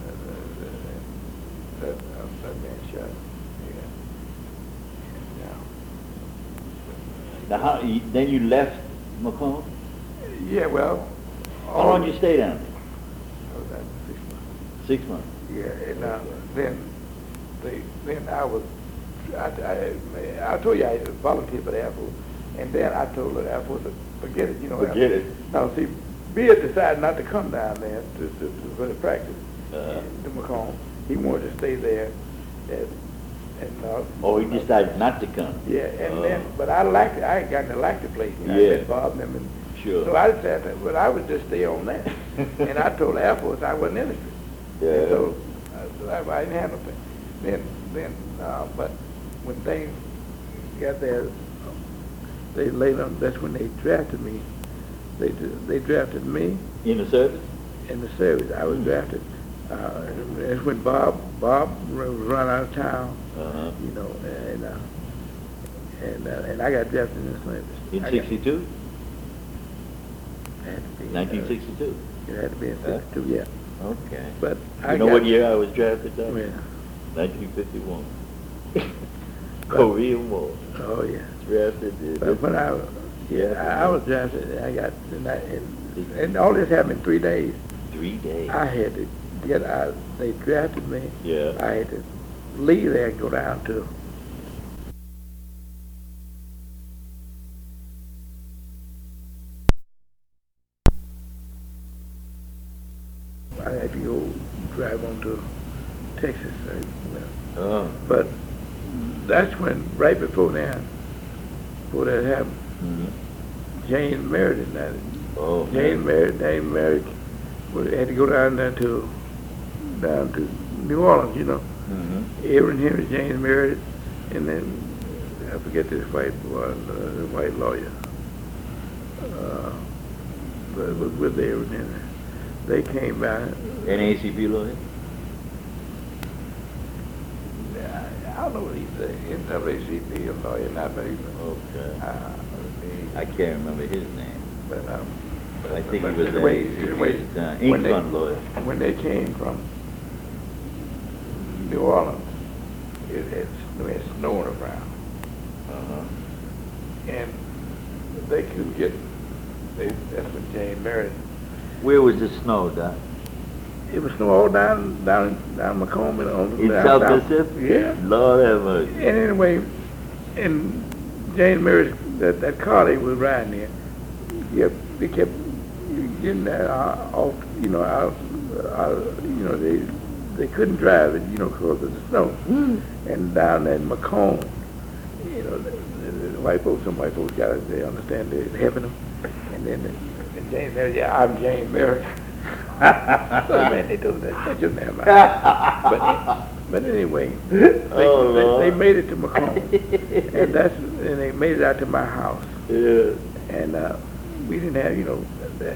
man shot. Now, then you left Macomb? Yeah, well. How long did you stay down I was out 6 months. 6 months. Yeah, and then I was, I told you I volunteered for the Air Force, and then I told the Air Force to forget it, Forget it. Now, see, Bill decided not to come down there for the practice to Macomb. He wanted to stay there, Oh, he decided not to come. yeah, and then, but I liked it. I had gotten to like the place. I Yeah. met Bob and them, and Sure. so I decided, well, I would just stay on that. And I told the Air Force I wasn't interested. Yeah. And so I didn't have nothing. Then, but when things got there, they later on, that's when they drafted me they drafted me In the service? in the service. I was drafted. It's when Bob was run out of town, Uh-huh. you know, and I got drafted in the service. In I got- 62? Had to be, 1962? it had to be in Huh? 62, yeah. Okay. But You know what year I was drafted, Doc? Yeah. 1951. Korean War. Oh yeah. Drafted. But when I was drafted, I got and all this happened in 3 days. 3 days. I had to get out. They drafted me. Yeah. I had to leave there and go down to. I had to go drive on to Texas. Oh. But that's when, right before that happened, Mm-hmm. Jane Meredith died. Oh. Jane Meredith had to go down to New Orleans, you know. Mm-hmm. Aaron Henry, James Meredith, and then I forget this white boy, the white lawyer. But it was with Aaron Henry. They came by. NAACP lawyer? I don't know what he's a NAACP lawyer, not but he's Okay. I can't remember his name. but I think he but was anyway, NAACP. when Ink they- fund lawyer. When they came from New Orleans, it had snowing around. Uh-huh. And they couldn't get, that's when Jane Meredith, Where was the snow, Doc? it was snow all down Macomb and on In down South south. Mississippi? Yeah. Lord have mercy. And anyway, and Jane Meredith, that car they was riding there, they kept getting that off, you know, out, you know, they couldn't drive it, you know, because of the snow. And down at Macomb, you know, the white folks, some white folks got it, they understand they're helping them. And then and Jane Meredith, yeah, I'm Jane Meredith. So man, they do that. That's just never mind. But anyway, they made it to Macomb, and they made it out to my house. Yeah. And we didn't have, you know,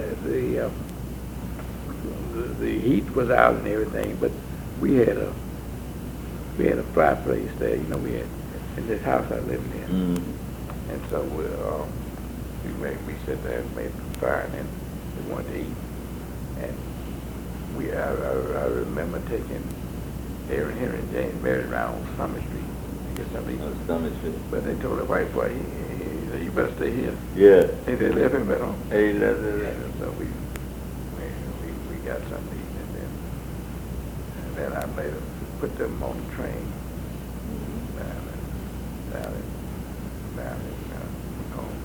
the heat was out and everything, but we had a fireplace there. You know, we had in this house I lived in, Mm-hmm. and so we sat there and made some fire, and then we wanted to eat. And I remember taking Aaron Henry and James Meredith around on Summer Street to get something to eat. Stomach shit. But they told the white boy, he said, you better stay here. Yeah. And they left him at home. Hey, that's And so we got something to eat, and then I later put them on the train down in Macomb.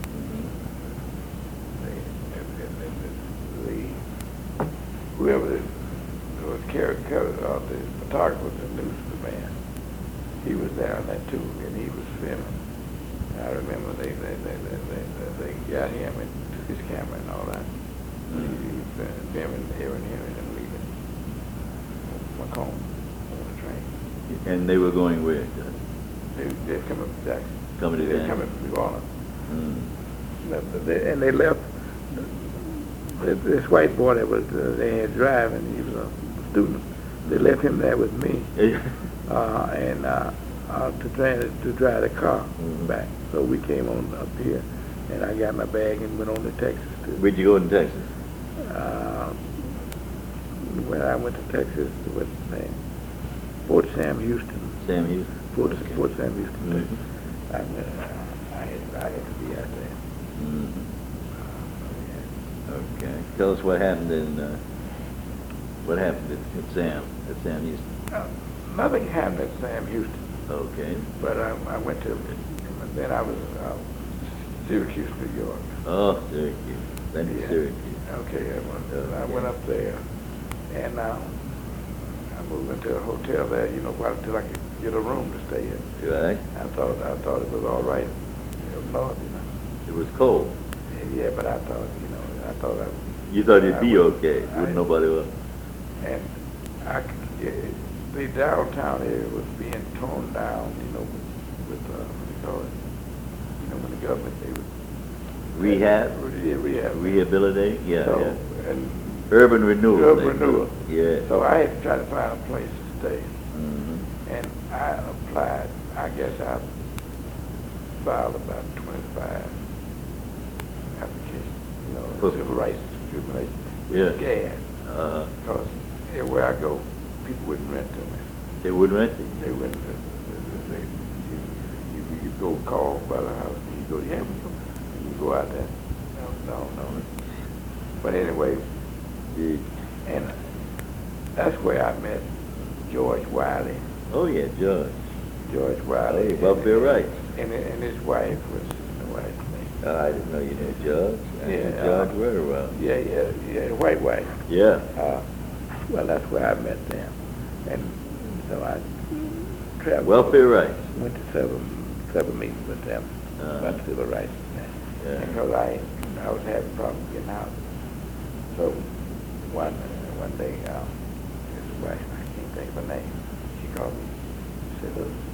Whoever was the photographer, the newsman, he was down there too, and he was filming. I remember they got him and took his camera and all that. He was filming Aaron Henry and leaving Macomb on the train. And they were going where? They're coming from Jackson. Coming to They're Jackson. coming from New Orleans. Mm. And they left this white boy that was they had driving. He was a student. They left him there with me, and to drive the car back. So we came on up here, and I got my bag and went on to Texas. Where'd you go in Texas? When I went to Texas, what's the name? Fort Sam Houston. Sam Houston. Fort Sam Houston. Mhm. I had to be out there. Mhm. Okay. Tell us what happened at Sam Houston. Nothing happened at Sam Houston, Okay. but I went to, and then I was Syracuse, New York. Oh, Syracuse. Then to Yeah. Syracuse. Okay, I went up there, and I moved into a hotel there, you know, until I could get a room to stay in. Right. I thought it was all right. It was north, you know. It was cold. Yeah, but I thought, you know, You thought it'd be I- okay. Wouldn't nobody else? and the downtown area was being torn down, you know, with what do you call it? You know, when the government, they was Rehab? Yeah, rehab. Rehabilitate? Yeah, So, yeah. and Urban renewal. urban they renewal. call it. Yeah. So I had to try to find a place to stay. Mhm. And I applied, I guess I filed about 25 applications, you know, For- civil rights discrimination. Yeah. Scared, Uh, because everywhere I go, people wouldn't rent to me. they wouldn't rent it? They wouldn't, you go call by the house, you go, yeah, you go out there. No. But anyway, Yeah. and that's where I met George Wiley. Oh, yeah, George. George Wiley. Hey, welfare rights. And his wife was the wife's name. I didn't know you knew George. I knew Yeah, George very well. Yeah, white wife. Yeah. Well, that's where I met them. And so I traveled. Welfare rights. Went to several meetings with them about civil rights. Yeah. Because I was having problems getting out. So one day, his wife, I can't think of her name, she called me. She said, look,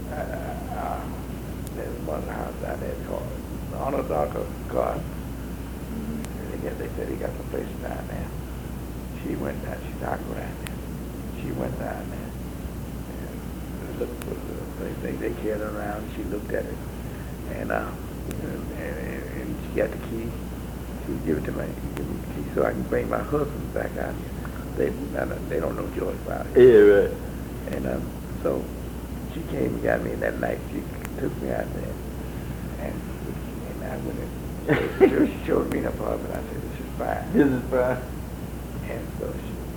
there's one house out there called Arnold Darker Garden. They said he got some place down there. She went down, she's not around there. She went down there and looked for the thing they carried around. She looked at it and she got the key. She would give it to me, give me the key so I can bring my husband back out here. They don't know George Wiley. Yeah, right. And so she came and got me that night. She took me out there, and I went in. She showed me an apartment. I said, "This is fine." This is fine. And so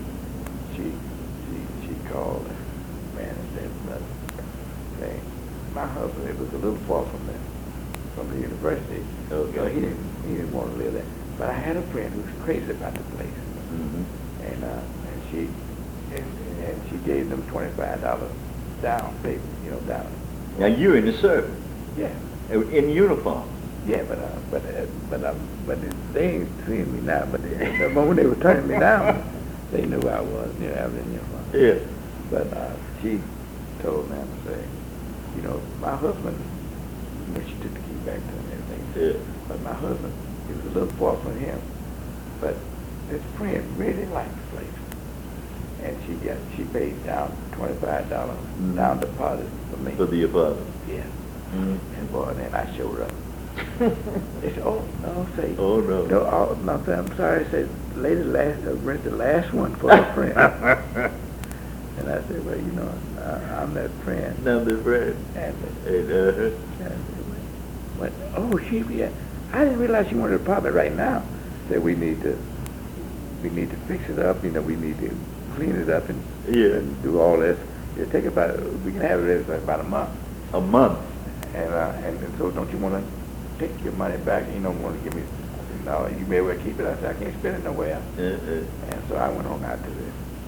she called the man and said, "Look, hey, my husband, it was a little far from the university. Okay. So he didn't want to live there. But I had a friend who was crazy about the place, Mhm. and she gave them $25 down payment, down. Now, you're in the service, Yeah. in uniform. Yeah, but they ain't seeing me now. But the moment they were turning me down, they knew I was, I was in uniform. Yeah. But she told them, say, my husband, she took the key back to him and everything. Yeah. But my husband, it was a little far from him. But his friend really liked the place, and she paid down $25 down deposit for me. For the apartment. Yeah. Mhm. And boy, then I showed up. They said, "Oh no, say, Oh, no. no, I'm sorry." I said, "Lady, rent the last one for a friend." And I said, "Well, I'm that friend." Now, the friend. And And, went, "Oh, yeah. I didn't realize she wanted an apartment right now." Said, we need to fix it up. We need to clean it up and do all this. It'll take we can have it ready for about a month. a month. And so don't you want to take your money back? You don't want to give me. I said, no, you may well keep it. I said, I can't spend it nowhere. And so I went on out to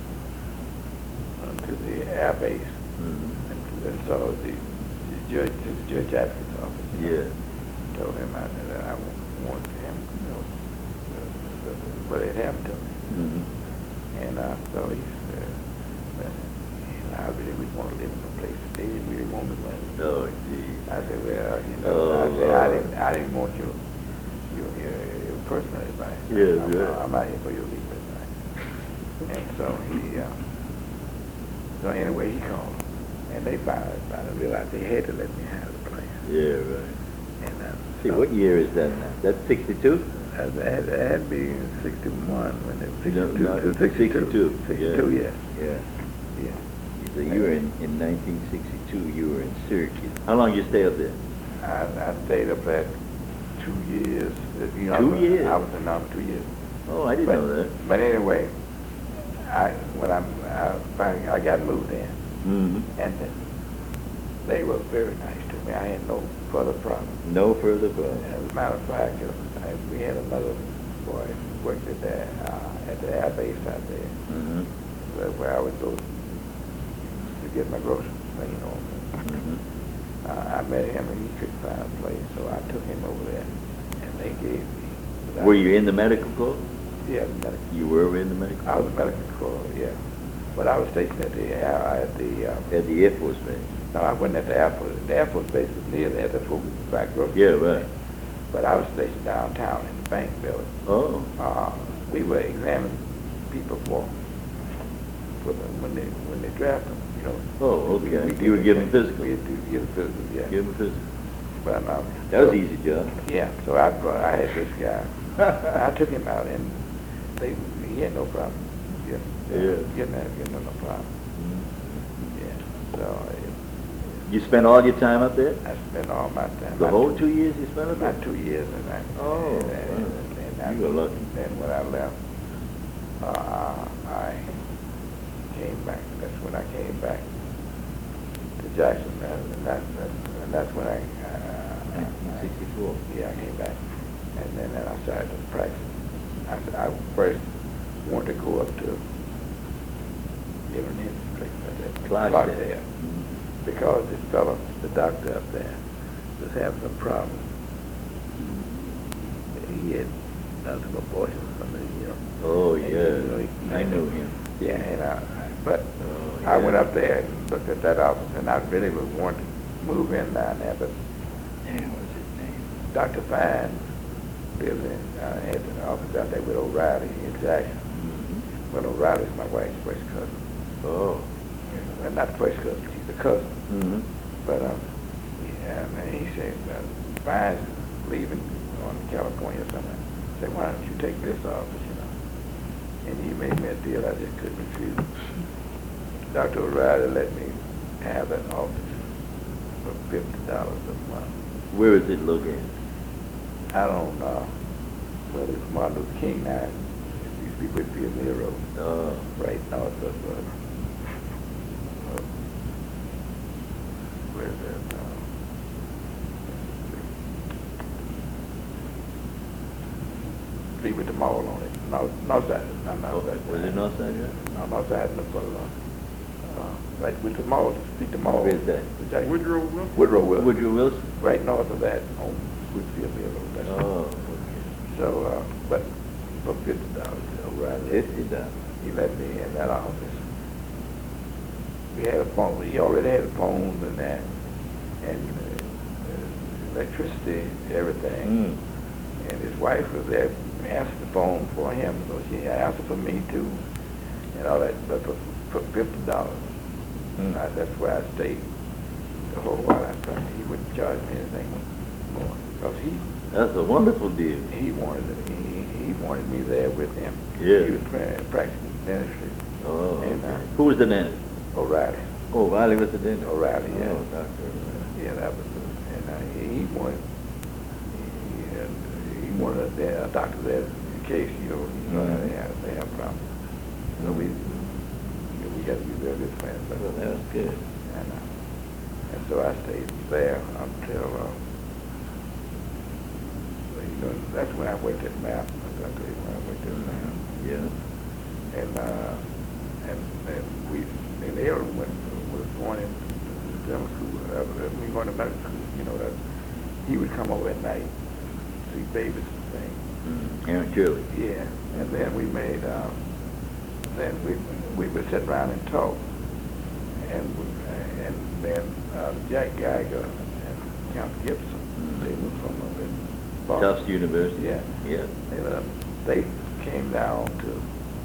the air base and saw the judge advocate's office. Yeah. Told him that I wanted him, what had happened to me. Mhm. And so he said, I really would want to live in a place. They didn't really want me money. Oh, gee. I said, well, Oh, I said, Lord. I didn't want your personal advice. Yes, I'm, yes. I'm out here for your legal advice. And so so anyway, he called, and they finally realized they had to let me have the place. Yeah, right. And See, so what year is that now? That's 62? that had to be 61 when it was 62. No, It was 62, 62, yeah. Yeah. Yeah. So you were in 1962, you were in Syracuse. How long you stay up there? I stayed up there 2 years. 2 years? I was in Army 2 years. Oh, I didn't know that. But anyway, when I got moved in, Mm-hmm. and they were very nice to me. I had no further problem. No further problem. As a matter of fact, we had another boy who worked at the air base out there, Mm-hmm. where I would go to get my groceries. Mm-hmm. I met him and he couldn't find a place, so I took him over there, and they gave me. Were you in the medical corps? Yeah, medical. You were in the medical I corps? was a medical corps, yeah. But I was stationed at the At the Air Force Base? no, I wasn't at the Air Force. The Air Force base was near there. That's where we could buy groceries. Yeah, right. but I was stationed downtown in the bank building. Oh, We were examining people for when they draft them, you know. oh, okay. You were giving physical. We do give physical, yeah. Give him physical. But, That was an easy job. yeah, so I had this guy. I took him out, and he had no problem. Getting no problem. Yeah. So You spent all your time up there? I spent all my time. The whole 2 years you spent up there? About 2 years, and Oh, you were lucky. Then when I left, I came back. That's when I came back to Jackson, and that's when I 1964. yeah, I came back, and then I started to practice. I first wanted to go up to Liberty Clarksdale. because this fellow, the doctor up there, was having some problems. He had done some abortions or something, you know. Oh, And, yeah. you know, I knew him. Yeah, and but Oh, I yeah. went up there and looked at that office, and I really was wanting to move in down there, but Damn, what's his name? Dr. Fine lives in, had an office out there with O'Reilly in Jackson. Mm-hmm. Well, O'Reilly's my wife's first cousin. Oh. Well, not first cousin, she's a cousin. Mm-hmm. But, yeah, man, he said, Fine's leaving on California or something. I said, why don't you take this office, you know? And he made me a deal I just couldn't refuse. Dr. O'Reilly let me have that office for $50 a month. Where is it located? I don't know whether it's Martin Luther King now. It used to be Whitfield Mill Road, Oh. right north of where's that? Street with the mall on it. North side. No, north side. Was it north side, yeah? No, north side. No, right with the mall. Street the mall. Where's that? Woodrow Wilson. Woodrow Wilson. Woodrow Wilson? Right north of that on Whitfield Mill Road. That's it. Oh, okay. So, but for $50, O'Reilly. $50. He let me in that office. We had a phone. He already had a phone and that, and electricity, everything. And his wife was there, answered the phone for him, so she answered for me too, and all that. But for $50, that's where I stayed the whole while. He wouldn't charge me anything more because That's a wonderful deal. he wanted me there with him. Yeah. He was practicing dentistry. Oh, And, okay. Who was the dentist? O'Reilly. Oh, Riley was the dentist. O'Reilly, yeah. Oh, Dr. Yeah, that was, he wanted a doctor there in case, you know, they have problems. So we got to be very good friends. But, Well, that was good. and so I stayed there until, that's when I went to math. That's when I went to math. Yeah. And Aaron was going into dental school. We going to medical school, you know, that he would come over at night, see babies and things. Aaron Shirley. Yeah, and then we made, then we would sit around and talk, and then Jack Geiger and Count Gibson, they were from up in Boston. Tufts University. Yeah. Yeah. They came down to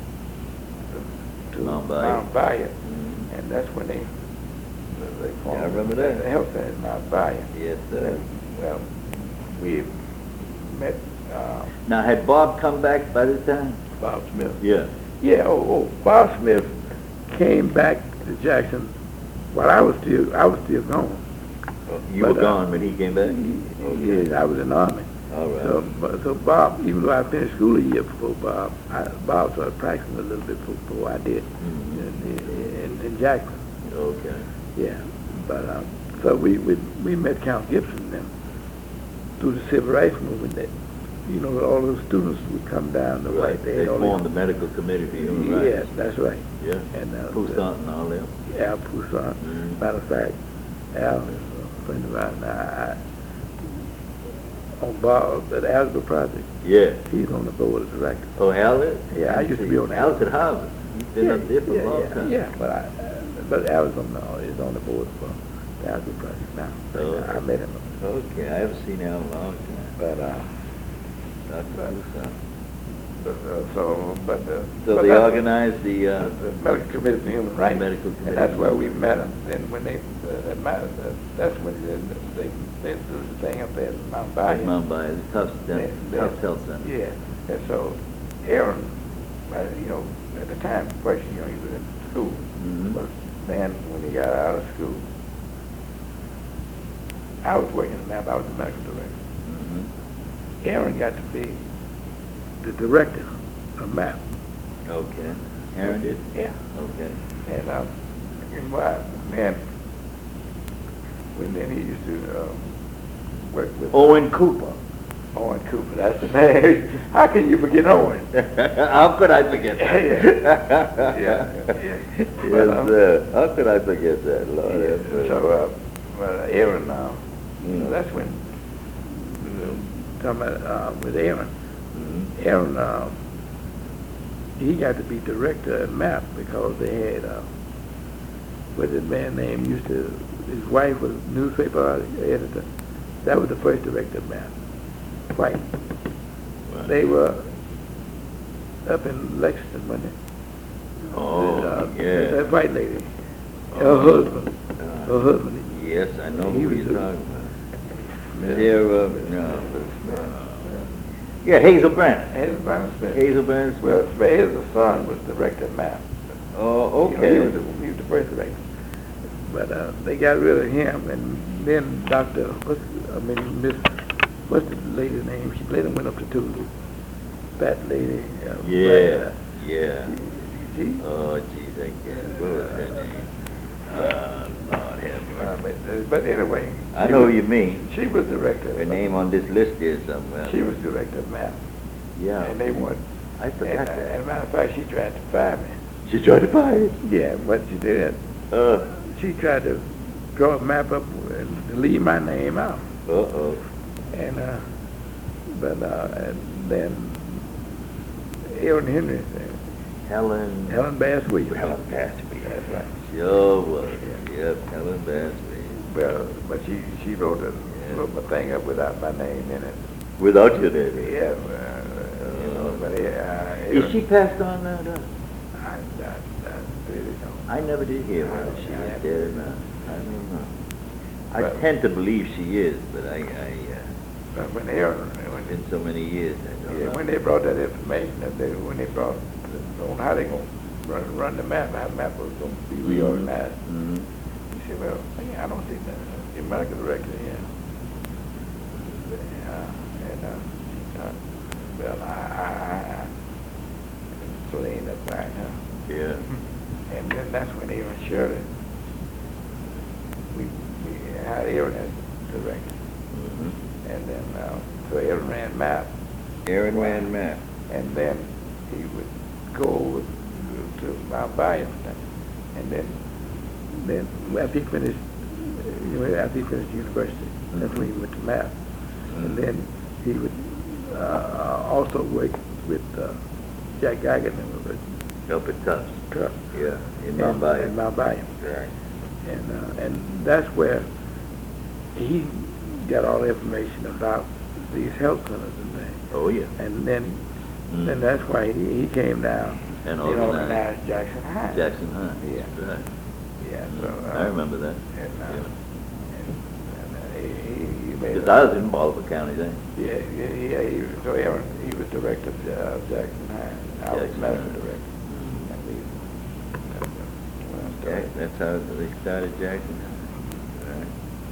Mount Bayard. Bayard. Mhm. And that's when they formed. Yeah, I remember that. The health center in Mount Bayard. Yes, sir. Well, we met Now, had Bob come back by this time? Bob Smith. Yeah. Yeah, Bob Smith came back to Jackson while I was still gone. You But, were gone when he came back? Yeah, I was in the Army. All right. So Bob, even though I finished school a year before Bob, Bob started practicing a little bit before I did in Jackson. Okay. Yeah, but so we met Count Gibson then through the civil rights movement. That all those students would come down the Right. right. They formed the medical committee for human rights. Yes, that's right. Yeah. And Poussaint and all them. Al Poussaint. Mhm. Matter of fact, Al is a friend of mine. On Bob, the Algebra Project, Yeah. he's on the board of directors. Oh, Al is? Yeah, I used to be on Al's at Harvard. He's been up there for a long time. Yeah, but Al is on the board for Algebra Project now. Oh. I met him. Okay, I haven't seen him in a long time. But, Dr. Tucson. but So they organized the, the Medical Committee for Human Rights. Medical Committee. And that's where we met them. Then when they, that's when they do the thing up there at Mount Bayou. Mount Bayou, the Tufts Health Center. Yeah, and so Aaron, you know, at the time, of course, you know, he was in school. Mhm. But then when he got out of school, I was working in MAP. I was the medical director. Mhm. Aaron got to be the director of MAP. Okay. Aaron did? Yeah. Okay. And why? Then, he used to work with Owen Cooper. Owen Cooper. That's the name. How can you forget Owen? How could I forget that? Yeah. Yes, But, sir. How could I forget that, Lord? yeah, have mercy. so, Aaron now, you know, Mm. that's when, talking about with Aaron, Mhm. Aaron, he got to be director at MAP because they had, what's that man name used to, his wife was newspaper editor. That was the first director of MAP. White. Right. They were up in Lexington, wasn't they? Oh, yeah. That white lady. Her Oh. husband. Uh, Her husband. Yes, I know He who was you're the- talking about. Sarah, no. Yeah, Hazel Brand. Hazel Brown Smith. Hazel Brand. Well, Hazel's son was director of MAP. Oh, You know, okay. he was the first director. But they got rid of him, and then what's the lady's name? She later went up to Tulu. That lady. Yeah, yeah. She, Oh, geez, I can't. What was her name? Lord have mercy. but anyway. I know who you mean. She was director. Her name on this list here somewhere. She was director of MAP. Yeah. And they wanted. I forgot And, that. as a matter of fact, she tried to fire me. She tried to buy it. Yeah, but she did. She tried to draw a map up and leave my name out. Uh-oh. And and then Aaron Henry, Helen. Helen Bass Williams. Helen Bass Williams. That's right. Sure was. Yep, Helen Bass Williams. Well, but she wrote my thing up without my name in it. Without your name. Yeah, you know, but Is she passed on now? I really don't. I never did hear whether she was dead or not. I don't know. I But- tend to believe she is, but But when Aaron, it's been so many years. I don't know. when they brought that information, when they brought on how they gonna run the map, how the map was gonna be reorganized. Mhm. He said, well, yeah, I don't see the medical director here. Well, so they ended up buying her. Yeah. And then that's when Aaron Shirley, we had Aaron as director. Mhm. And then, so Aaron ran map. Aaron ran map. And then he would go over to Mount Bayou. And then after he finished, after he finished university, that's when he went to MAP. And then he would also work with Jack Geiger Up at Tufts. Truck. Yeah, in Mount Bayou. In Mount Bayou. Right. And that's where he got all the information about these health centers and things. Oh, yeah. And then Mm. and that's why he came down And organized organized Jackson High. Jackson High. Yeah. Right. Yeah, so I remember that. And, Yeah. he made Because I was in Bolivar County then. so Aaron, he was director of Jackson High. I was Jackson medical High. director. And Yeah, that's how they started Jackson High. Right.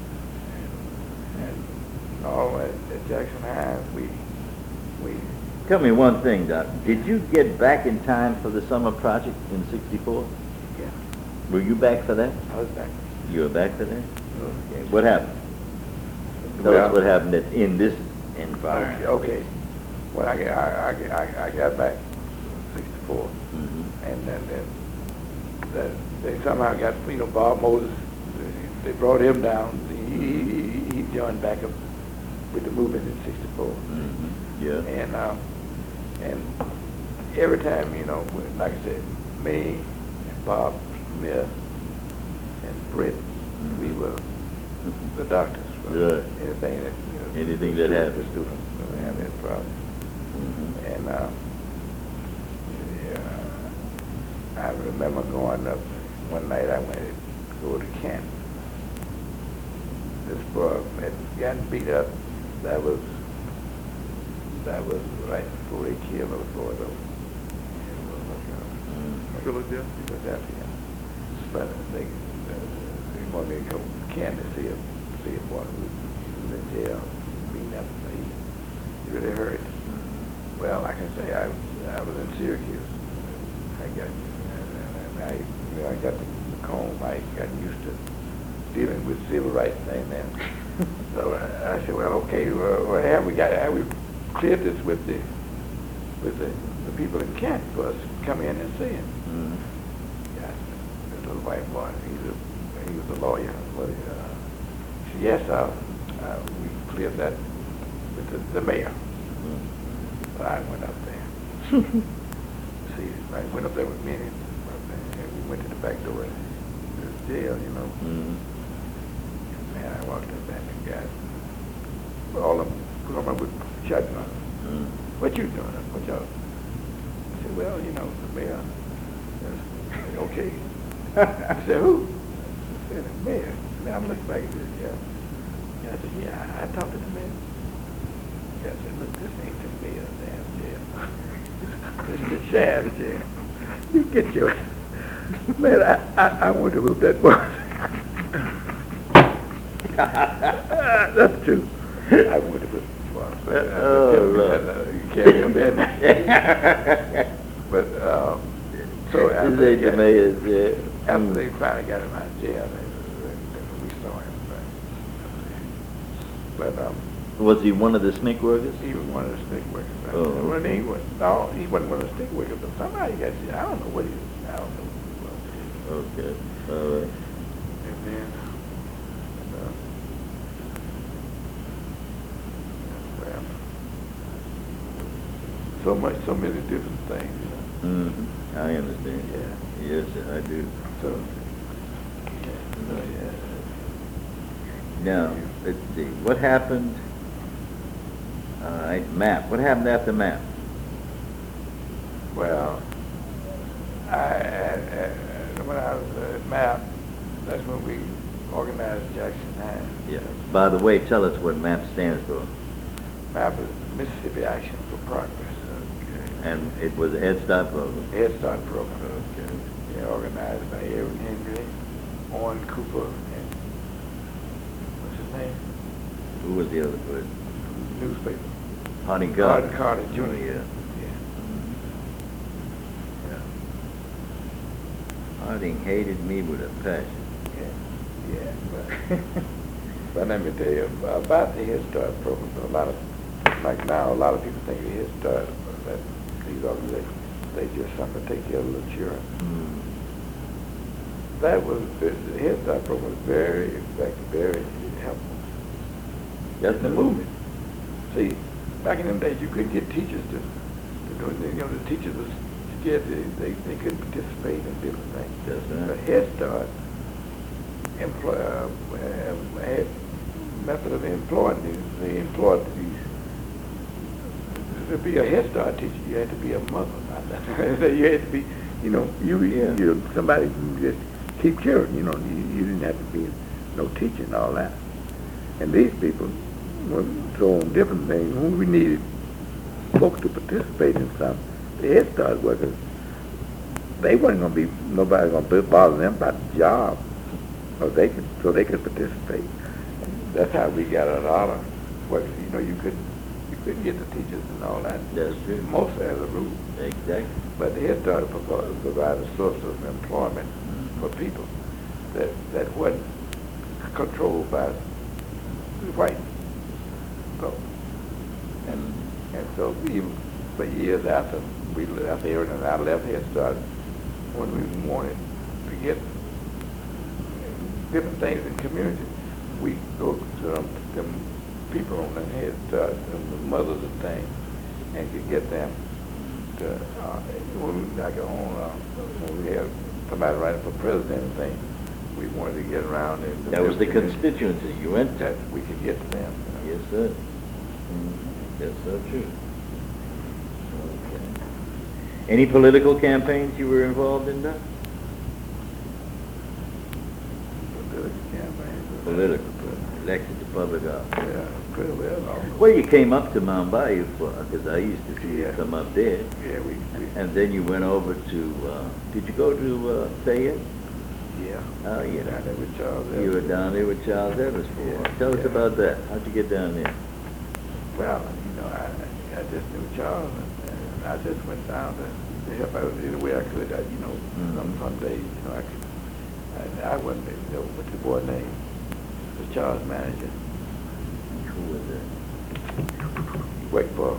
And all at Jackson High, we Tell me one thing, Doc. Did you get back in time for the summer project in '64? yeah, Were you back for that? I was back. You were back for that? Okay. What happened? Tell Well- us what happened in this environment. Okay. Well, I got back '64. Mhm. And then they somehow got, Bob Moses, they brought him down. He joined back up with the movement in '64. Mhm. Yeah. And every time, like I said, me and Bob Smith and Britt, we were the doctors. Right. Anything that, Anything that happens. the students don't have that problem. Mhm. And I remember going up one night. I went to go to camp. This boy had gotten beat up. That was right before they killed the boy, though. Philadelphia. Philadelphia. But they wanted me to go to camp to see a boy who was in jail, beaten up. He really hurt. Well, like I say, I was in Syracuse. I got the comb. I got used to dealing with civil rights thing then. So I said, well, okay, have we cleared this with the people in camp for us to come in and see him? Mhm. Yes, the little white boy. He was a lawyer. But, she said, yes, we cleared that with the mayor. Mhm. So I went up there. See, I went up there with Minnie. And we went to the back door of the jail, you know. Mhm. Man, I walked up there and got all of them put on with shotguns. Mhm. What you doing? What y'all? I said, well, you know, the mayor. I said, okay. I said, who? I said, the mayor. Man, I'm looking back at this, yeah. I said, yeah, I talked to the mayor. Yeah, I said, look, this ain't the mayor's damn jail. This is the sheriff's jail. You get your... Man, I want to move that boy. That's true. I would have been. You can't come in. But so after This ain't the mayor's, yeah. after they finally got him out of jail, we saw him. But Was he one of the SNCC workers? he was one of the stick workers. Oh. Well, he wasn't one of the stick workers, but somebody got jail. I don't know what he was. I don't know what he was. Okay, all right. And then, well, so many different things. Mhm. I understand. Yeah. Yes, I do. So, Now, let's see, what happened, MAP, what happened after MAP? well, when I was at MAP, that's when we organized Jackson High. Yeah. By the way, tell us what MAP stands for. MAP is Mississippi Action for Progress. And it was a Head Start program. Head Start program. Okay. Yeah, organized by Aaron Henry, Owen Cooper, and what's his name? Who was the other person? Newspaper. Harding Carter. Harding Carter Jr. Oh, yeah. Yeah. Yeah. Harding hated me with a passion. Yeah. But let me tell you about the Head Start program. A lot of people think the Head Start, that these organizations, they just something to take care of little children. Mm. The Head Start program was very effective, very helpful. That's The movement. See, back in them days, you couldn't get teachers to do it. You know, the teachers was scared they couldn't participate in different things. That's right. The Head Start had method of employing these. They employed these. To be a Head Start teacher, you had to be a mother. You had to be, you somebody who just keep children. You know, you didn't have to be no teacher and all that. And these people were throwing different things. When we needed folks to participate in something, the Head Start workers, they wasn't going to be, nobody going to bother them about the job, so they could participate. That's how we got a lot of work. You know, you couldn't get the teachers and all that. That's true. Most as a rule. Exactly. But the Head Start provide a source of employment for people that wasn't controlled by white. So, and so even for years after Aaron and I left Head Start, when we wanted to get different things in the community, we go to them people on the Head Start, the mothers and things, and could get them to, when we had somebody running for president and things, we wanted to get around it. That was the constituency you went to. That we could get to them. Yes, sir. That's so true. Okay. Any political campaigns you were involved in, Doc? Political campaign. Political, elected to public office. Yeah, pretty well. Well, you came up to Mount Bayou for, because I used to see you Yeah. come up there. Yeah, we And then you went over to, did you go to Fayette? yeah. Oh, yeah. Down there with Charles You were Evans. down there with Charles Evans for. Yeah, Tell us yeah. about that. How'd you get down there? Well, I just knew Charles, and I just went down to help out any way I could. Some days, I could. I wasn't, what's the boy name? The Charles manager. Who was that? He worked for.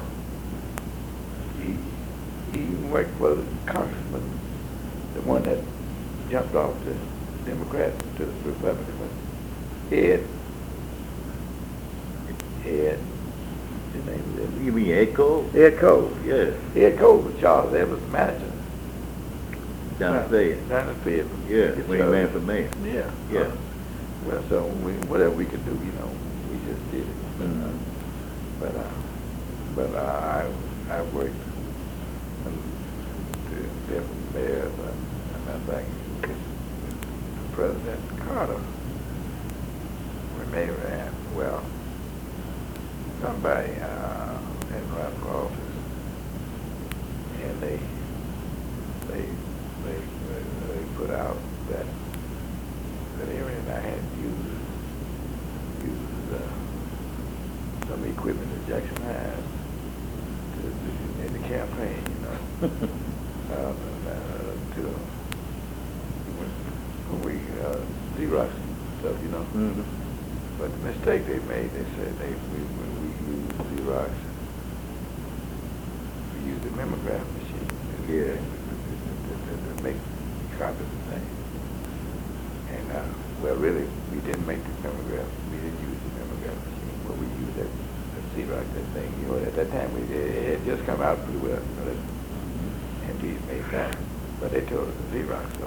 He worked for the congressman, the one that jumped off the Democrat to the Republican. Ed. His name is You mean Ed Cole? Ed Cole. Yeah. Ed Cole was Charles Evans' manager. Down at Fayette. Down at Fayette. Yeah, when he ran for mayor. Yeah. Yeah. Well, so whatever we could do, we just did it. Mhm. But I worked to different mayors, and I think President Carter, when they ran, well, somebody had run for office, and they put out that area, and I had used some equipment that Jackson had in the campaign, when we Xerox stuff, Mhm. But the mistake they made, they said when we used Xerox, we used the mimeograph machine. Yeah. To make copies of things. And, well, really, we didn't make the mimeograph. We didn't use the mimeograph machine, but we used that Xerox, that thing. At that time, it had just come out pretty well. And we made that. But they told us the Xerox, so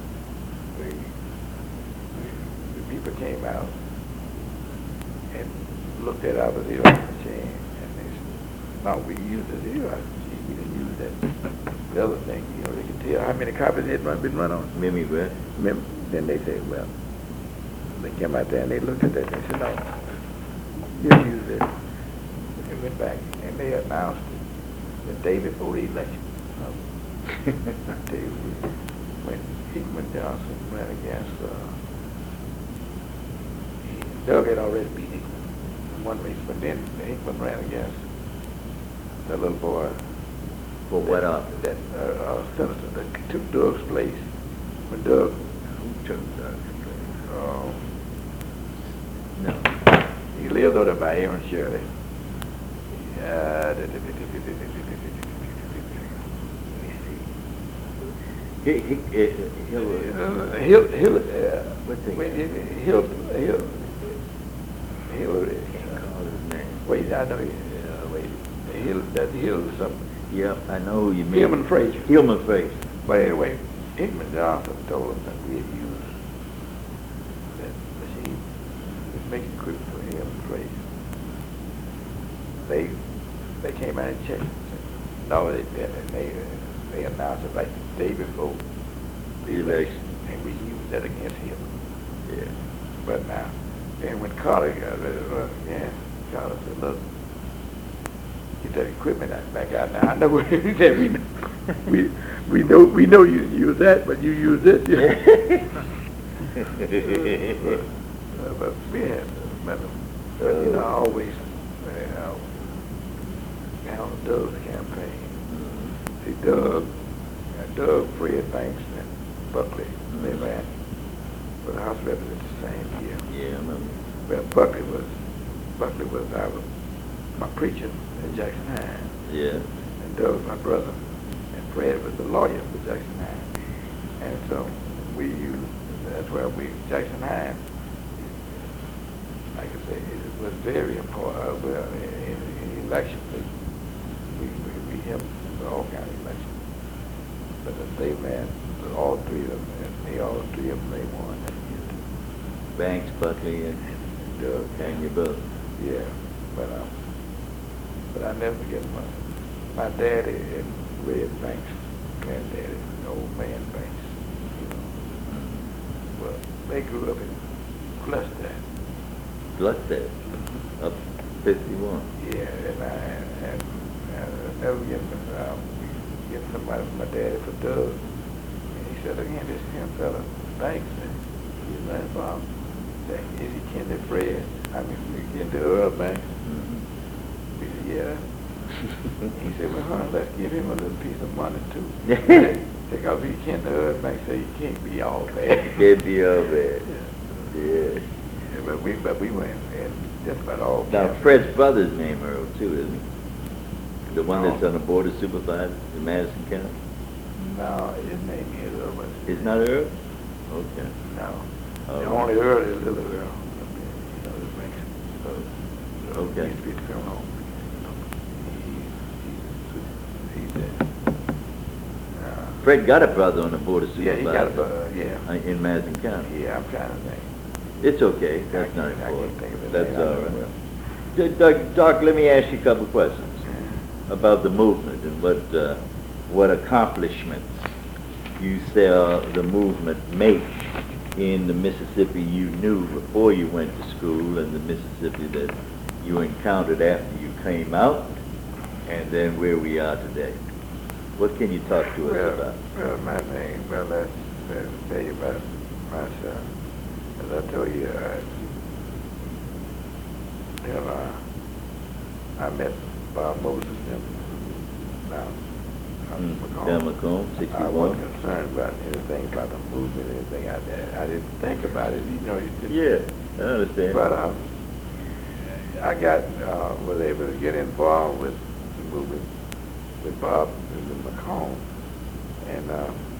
the people came out and looked at our Xerox machine, and they said, no, we used the Xerox machine. We didn't use the other thing. They could tell how many copies had been run on. Mimeograph. Then they said, well, they came out there and they looked at that and they said, no, you use it. They went back and they announced the day before the election. When Hickman Johnson ran against, Doug had already beat Hickman in one race, but then Hickman ran against the little boy. For what up? That senator that took Doug's place. When Doug, Who took Doug's no, place? he lived over there by Aaron Shirley. Wait, I know. That Hill or something. Yep, I know who you mean. Hillman Frazier. Hillman Frazier. But anyway, Hickman Johnson told us that we had used that machine to make equipment for Hillman Frazier. They came out and checked. No, they announced it like the day before the election, and we used that against him. Yeah. But now, and when Carter got again, Carter said, look, get that equipment back out now. I know we know you use that, but you use this. But we had always down Doug's campaign. See, Doug, Fred Banks, and Buckley, they ran for the House of Representatives the same year. Yeah, I remember. Well, Buckley was my preacher at Jackson High. Yeah. And Doug was my brother. And Fred was the lawyer for Jackson High. And so that's where Jackson High, like I say, it was very important. In election, we helped with all kinds of elections. But they ran all three of them, and all three of them, they won that year. Banks, Buckley, and Doug. and your brother. Yeah, but I never forget my daddy and Red Banks, granddaddy, old man Banks. You know, well, they grew up in Cluster. Gluckstadt, up 51. Yeah, and I never get somebody from my daddy for Doug. And he said again, this him fella Banks, and he's like, Bob, is he kin to Fred? I mean, we kin to Earl Banks. Mm-hmm. We said, yeah. He said, well, huh, let's give him a little piece of money too. Because he kin to Earl Banks, so he can't be all bad. Can't be all bad. Yeah. Yeah. But we went and just about all. Now, camps. Fred's brother's name Earl, too, isn't he? The one that's on the board of supervisors in Madison County? No, his name is Earl. But It's not Earl? Okay. no. Oh. The only Earl is Little Earl. You know, this makes Okay. He used to be the criminal. He's dead. Fred got a brother on the board of Yeah, supervisors. he got a, yeah. In Madison County. Yeah, I'm trying to think. It's okay, that's I not can't important. think of his That's name. all right. Doc, let me ask you a couple of questions about the movement and what accomplishments you saw the movement make in the Mississippi you knew before you went to school and the Mississippi that you encountered after you came out, and then where we are today. What can you talk to us about? Well, my name, let's tell you about myself. As I told you, I met Bob Moses down Down Macomb, I 61. wasn't concerned about anything about the movement, anything. I didn't think about it, you know. Yeah, I understand. But I was able to get involved with the movement with Bob and Macomb, and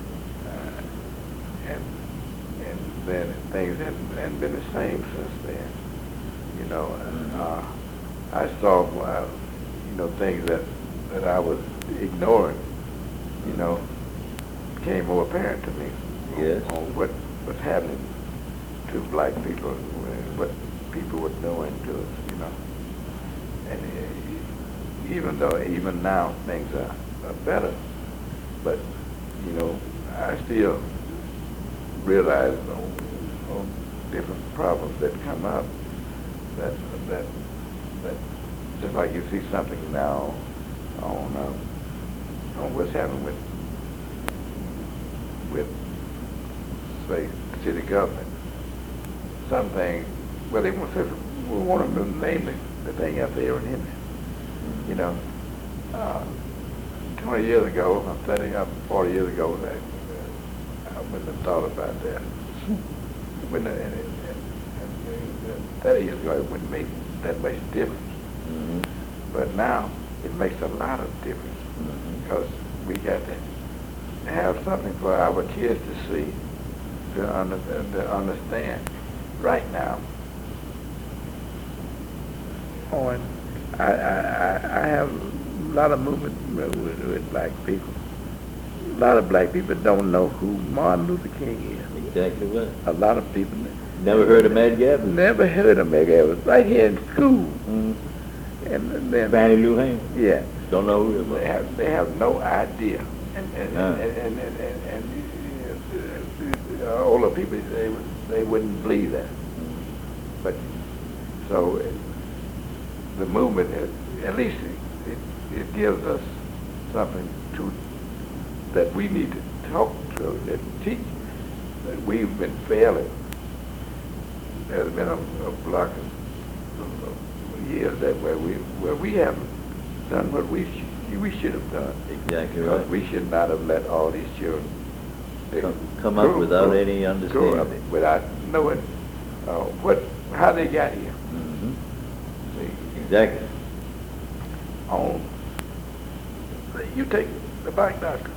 then things hadn't been the same since then. You know, I saw things that I was ignoring. You know, became more apparent to me. Yes. On what was happening to black people, and what people were doing to us. You know, and even now things are better, but you know, I still realize on different problems that come up that just like you see something now on what's happening with say city government. Something, well, they want to name the thing up there in Henry. You know, 20 years ago, I'm setting up 40 years ago, I wouldn't have thought about that. And 30 years ago, it wouldn't make that much difference. Mm-hmm. But now, it makes a lot of difference because we got to have something for our kids to see, to understand. Right now, I have a lot of movement with black people. A lot of black people don't know who Martin Luther King is. Exactly right. A lot of people Never heard of Medgar Evers? never heard of Medgar Evers. Right here in school. Mm-hmm. And then Fannie Lou Hamer? yeah, Don't know who it was. they have no idea. And older people they wouldn't believe that. But so the movement, at least it gives us something that we need to talk to and teach. That we've been failing. There's been a block of years where we haven't done what we should have done. Exactly Because right. we should not have let all these children Come up without any grow up understanding. without knowing how they got here. Mm-hmm. See, Exactly. You take the black doctor.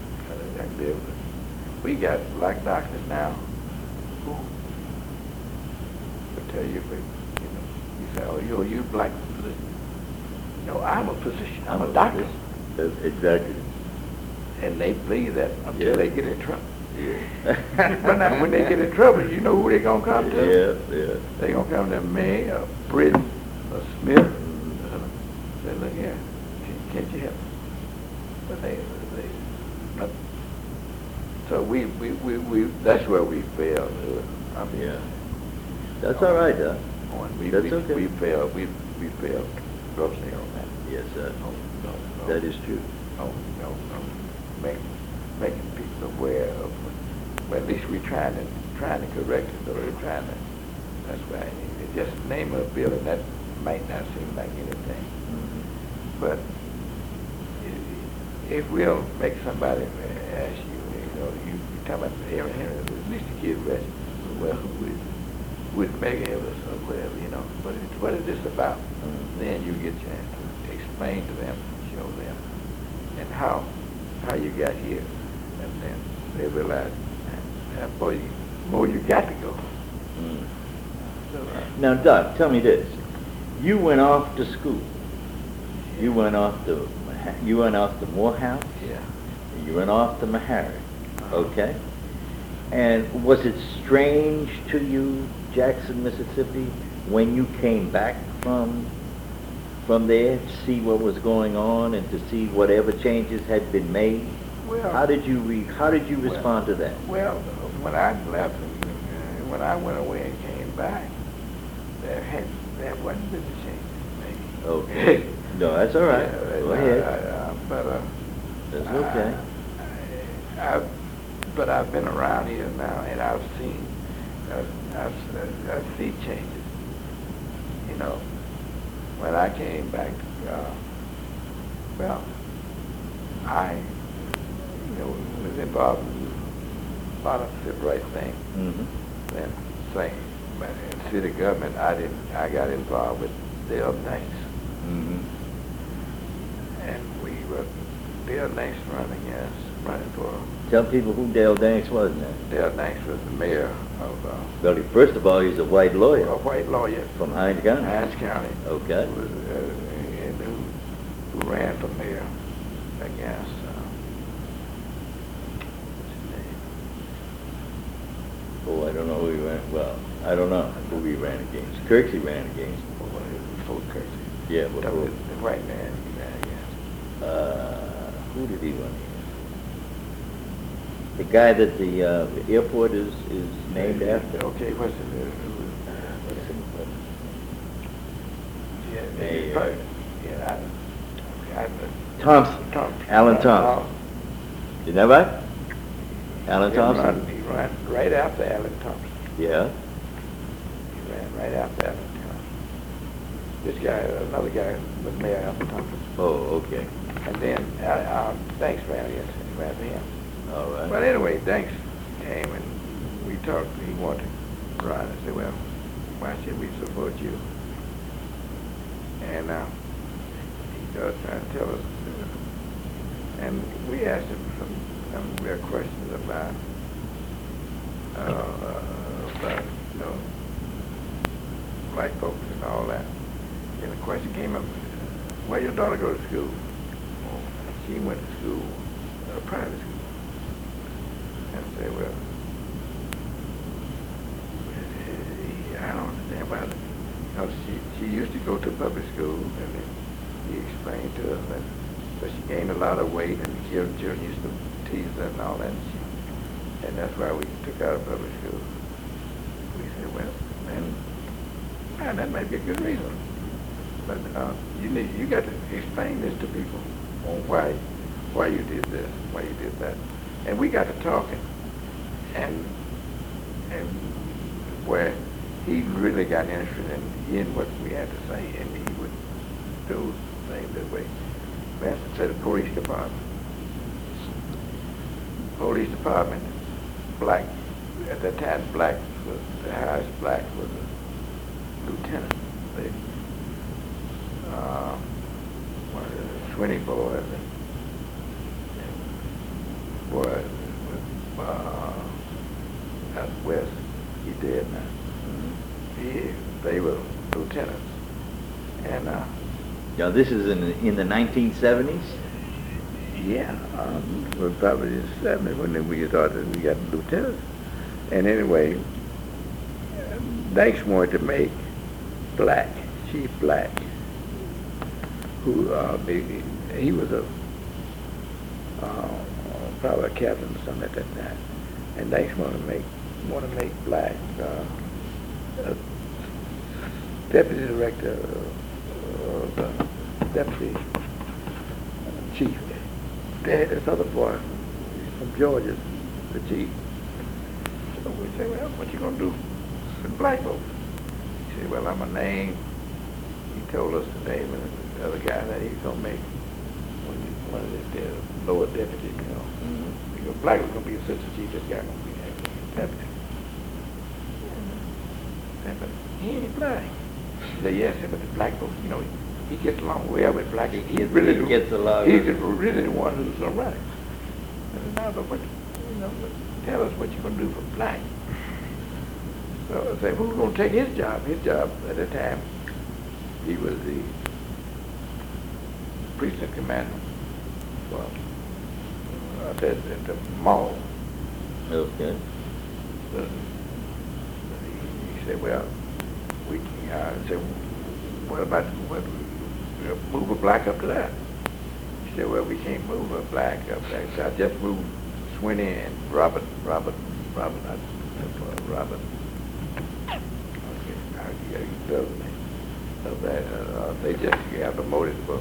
We got black doctors now who will tell you, you say, oh, you black physician. No, I'm a physician. I'm a doctor. Exactly. And they believe that until Yeah. they get in trouble. When they get in trouble, you know who they gonna come to? Yeah, yeah. They gonna come to me, or Britton, or Smith. Say, look here, can't you help? But but, so we, that's where we failed. I mean, Yeah. That's all right, Doc. That's okay. We failed grossly on that. Yes, sir. No. That is true. No. Making people aware of, well, at least we're trying to correct it, or we're trying to, that's why, just name a building that might not seem like anything. But if we'll make somebody ask you, you talk about Aaron Henry, at least the kid arrested, well, with Meg Evers or whatever, but what is this about? Then you get a chance to explain to them, show them, and how you got here, and then they realize, boy, more you got to go. So, Now, Doc, tell me this. You went off to school. You went off to Morehouse. yeah. You went off to Meharry. Okay? And was it strange to you, Jackson, Mississippi, when you came back from there to see what was going on and to see whatever changes had been made? Well, How did you respond to that? Well, when I left, when I went away and came back, there wasn't been a change made. Okay. No, that's all right. Yeah, Go ahead. That's okay. But I've been around here now, and I've seen, I see changes. When I came back, I, was involved in a lot of civil rights things. Mm-hmm. Then, same, but in city government, I got involved with Dale Danks. Mm-hmm. And Dale Danks running for, Tell people who Dale Danks was now. Dale Danks was the mayor of, Well, first of all, he's a white lawyer a white lawyer from Hinds County. Hinds County. Okay. Who was, and who ran for mayor against, what's his name? Oh, I don't know who he ran. Well, I don't know who he ran against. Kirksey ran against. Before Kersey. Yeah, The before. white man he ran against. Who did he run against? The guy that the airport is named after. Okay, what's his name? Hey, Thompson. Alan Thompson. Is that right? Alan Thompson? He ran right after Alan Thompson. Yeah. He ran right after Alan Thompson. This guy, another guy, was Mayor Alan Thompson. Oh, okay. And then Danks ran against him. He ran for him. All right. But anyway, Danks came and we talked. He wanted to run. I said, well, why should we support you? And he started trying to tell us. And we asked him some real questions about black folks and all that. And the question came up, where your daughter go to school? She went to school, private school. And I said, well, I don't understand why. She used to go to public school, and then he explained to us that, but she gained a lot of weight, and the children used to tease her and all that. And that's why we took her out of public school. We said, well, man, that might be a good reason. But you got to explain this to people on why you did this, why you did that. And we got to talking, and where he really got interested in what we had to say, and he would do things that way. Man said the police department. Police department, black, at that time black was, the highest black was a lieutenant. One of the Swinney boys and boys out west, he did now. They were lieutenants. And Now, this is in the 1970s? Yeah, was probably in 70 when we started, we got lieutenants. And anyway, Danks wanted to make Black, Chief Black, who, he was a, probably a captain or something at that time. And Danks wanted to make Black, a deputy director, deputy chief. They had this other boy from Georgia, the chief. So we said, well, what you gonna do with black folks? He said, well, I'm a name. He told us the name of the other guy that he's gonna make one of the lower deputies, you know. Because black was gonna be assistant chief, this guy gonna be deputy. But he ain't black. He said, yes, but the black folks, you know, he gets along well with black. He's really gets along He's with- really the one who's gonna run it. And now, but what, you know, tell us what you're gonna do for black. So I said, who's gonna take his job? His job at the time, he was the precinct commander. Well, I said at the mall. Okay. He said, well, I said, what about move a black up to that? He said, well, we can't move a black up there. So I just moved Swinney and Robert. Okay, I get the name of that. They just got promoted to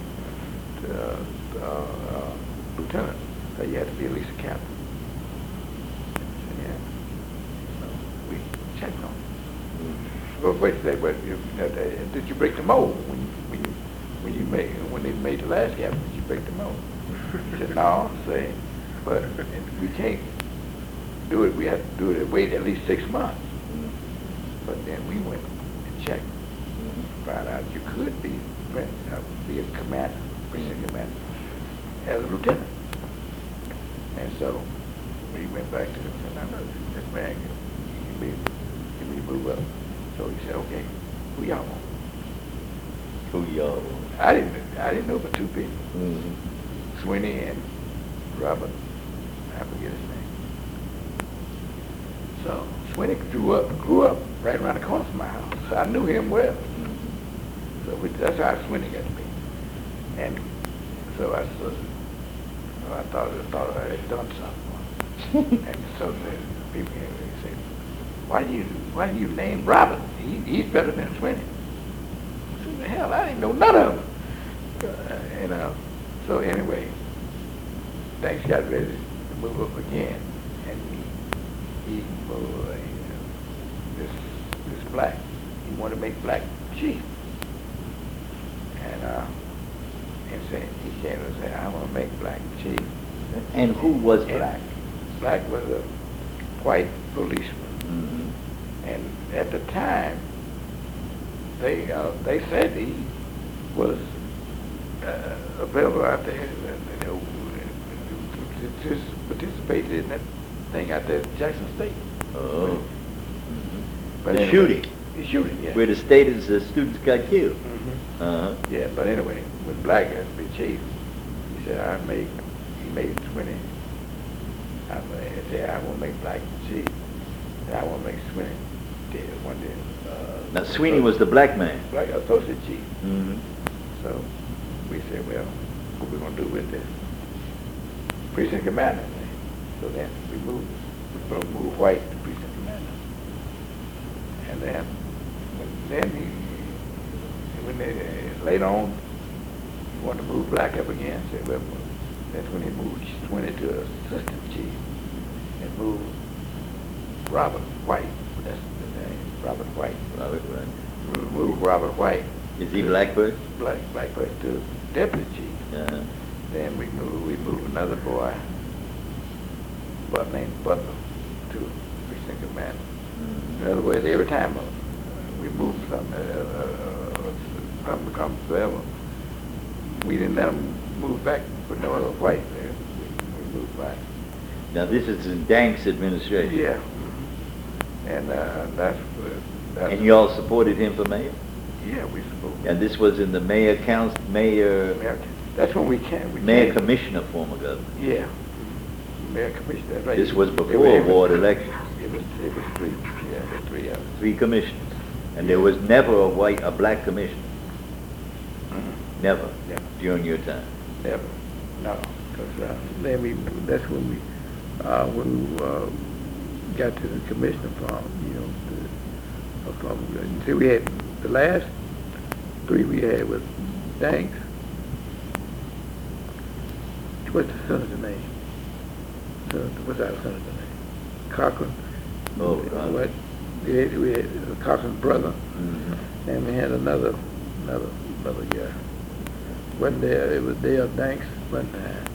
lieutenant. So you had to be at least a captain. Yeah. So we checked on it. Well, wait a second, did you break the mold when they made the last captain? Did you break the mold? He said, no, say, but we can't do it. We have to do it. Wait at least 6 months. But then we went and checked, found out you could be a commander, precinct commander, as a lieutenant. And so we went back to him and said, no, this man can be moved up. So he said, okay, who y'all want? Who y'all? I didn't know but two people. Swinney and Robert. I forget his name. So Swinney grew up right around the corner from my house. So I knew him well. So that's how Swinney got to me. And so I thought I had done something. And so the people came and said, why do you name Robert? He's better than Swinney. I said, hell, I didn't know none of them. So anyway, things got ready to move up again, and he moved this black. He wanted to make black chief, and said he came and said, I want to make black chief. And who was And black? Black was a white policeman, and at the time they said he was available out there, participated in that thing out there at Jackson State. Oh. But The anyway, shooting. The shooting, yeah. Where the students got killed. Uh-huh. Yeah, but anyway, when Black had to be chief, he said, he made 20. I said, I want to make Black chief, and I want to make Swinney one day. Now Swinney was the black man. Black associate chief. Mm-hmm. So we said, well, what we going to do with this? Precinct commander. So then we moved White to precinct commander. And then, later on, he wanted to move Black up again. Said, well, that's when he moved Swinney to assistant chief and moved Robert White. That's the name, Robert White. Robert White. Moved Robert White. Is he Blackbird? Blackbird to deputy chief. Uh-huh. Then we moved another boy, named Butler, to precinct commander. In other words, every time we moved something becomes forever, we didn't let them move back with no other white there. We moved back. Now this is in Danks administration. Yeah. And that's And you all supported him for mayor? yeah, we supposed. And this was in the mayor council, mayor That's when we came. Mayor Commissioner, former governor. Yeah. Mayor Commissioner, that's right. This was It before it ward elections. It was three, yeah, it was 3 of us. 3 commissioners. And there was never a black commissioner. Never. Yeah. During your time. Never, no, because then that's when we got to the commissioner farm, you know, see, we had, the last 3 we had was Danks. What's the senator's name? What's our senator's name? Cochran. Oh, God. What? We had Cochran's brother, Mhm. and we had another guy. Wasn't there, it was Dale Danks one time.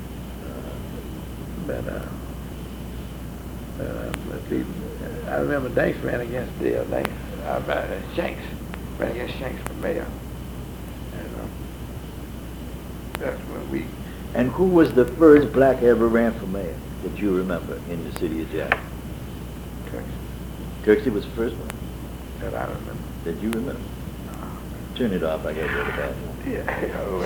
Let's see, I remember Danks ran against Dale Danks, Shanks, ran against Shanks for mayor. And that's when we, And who was the first black ever ran for mayor that you remember in the city of Jackson? Kirksey was the first one that I remember. that you remember. Turn it off, I gotta go to the bathroom. Yeah, oh,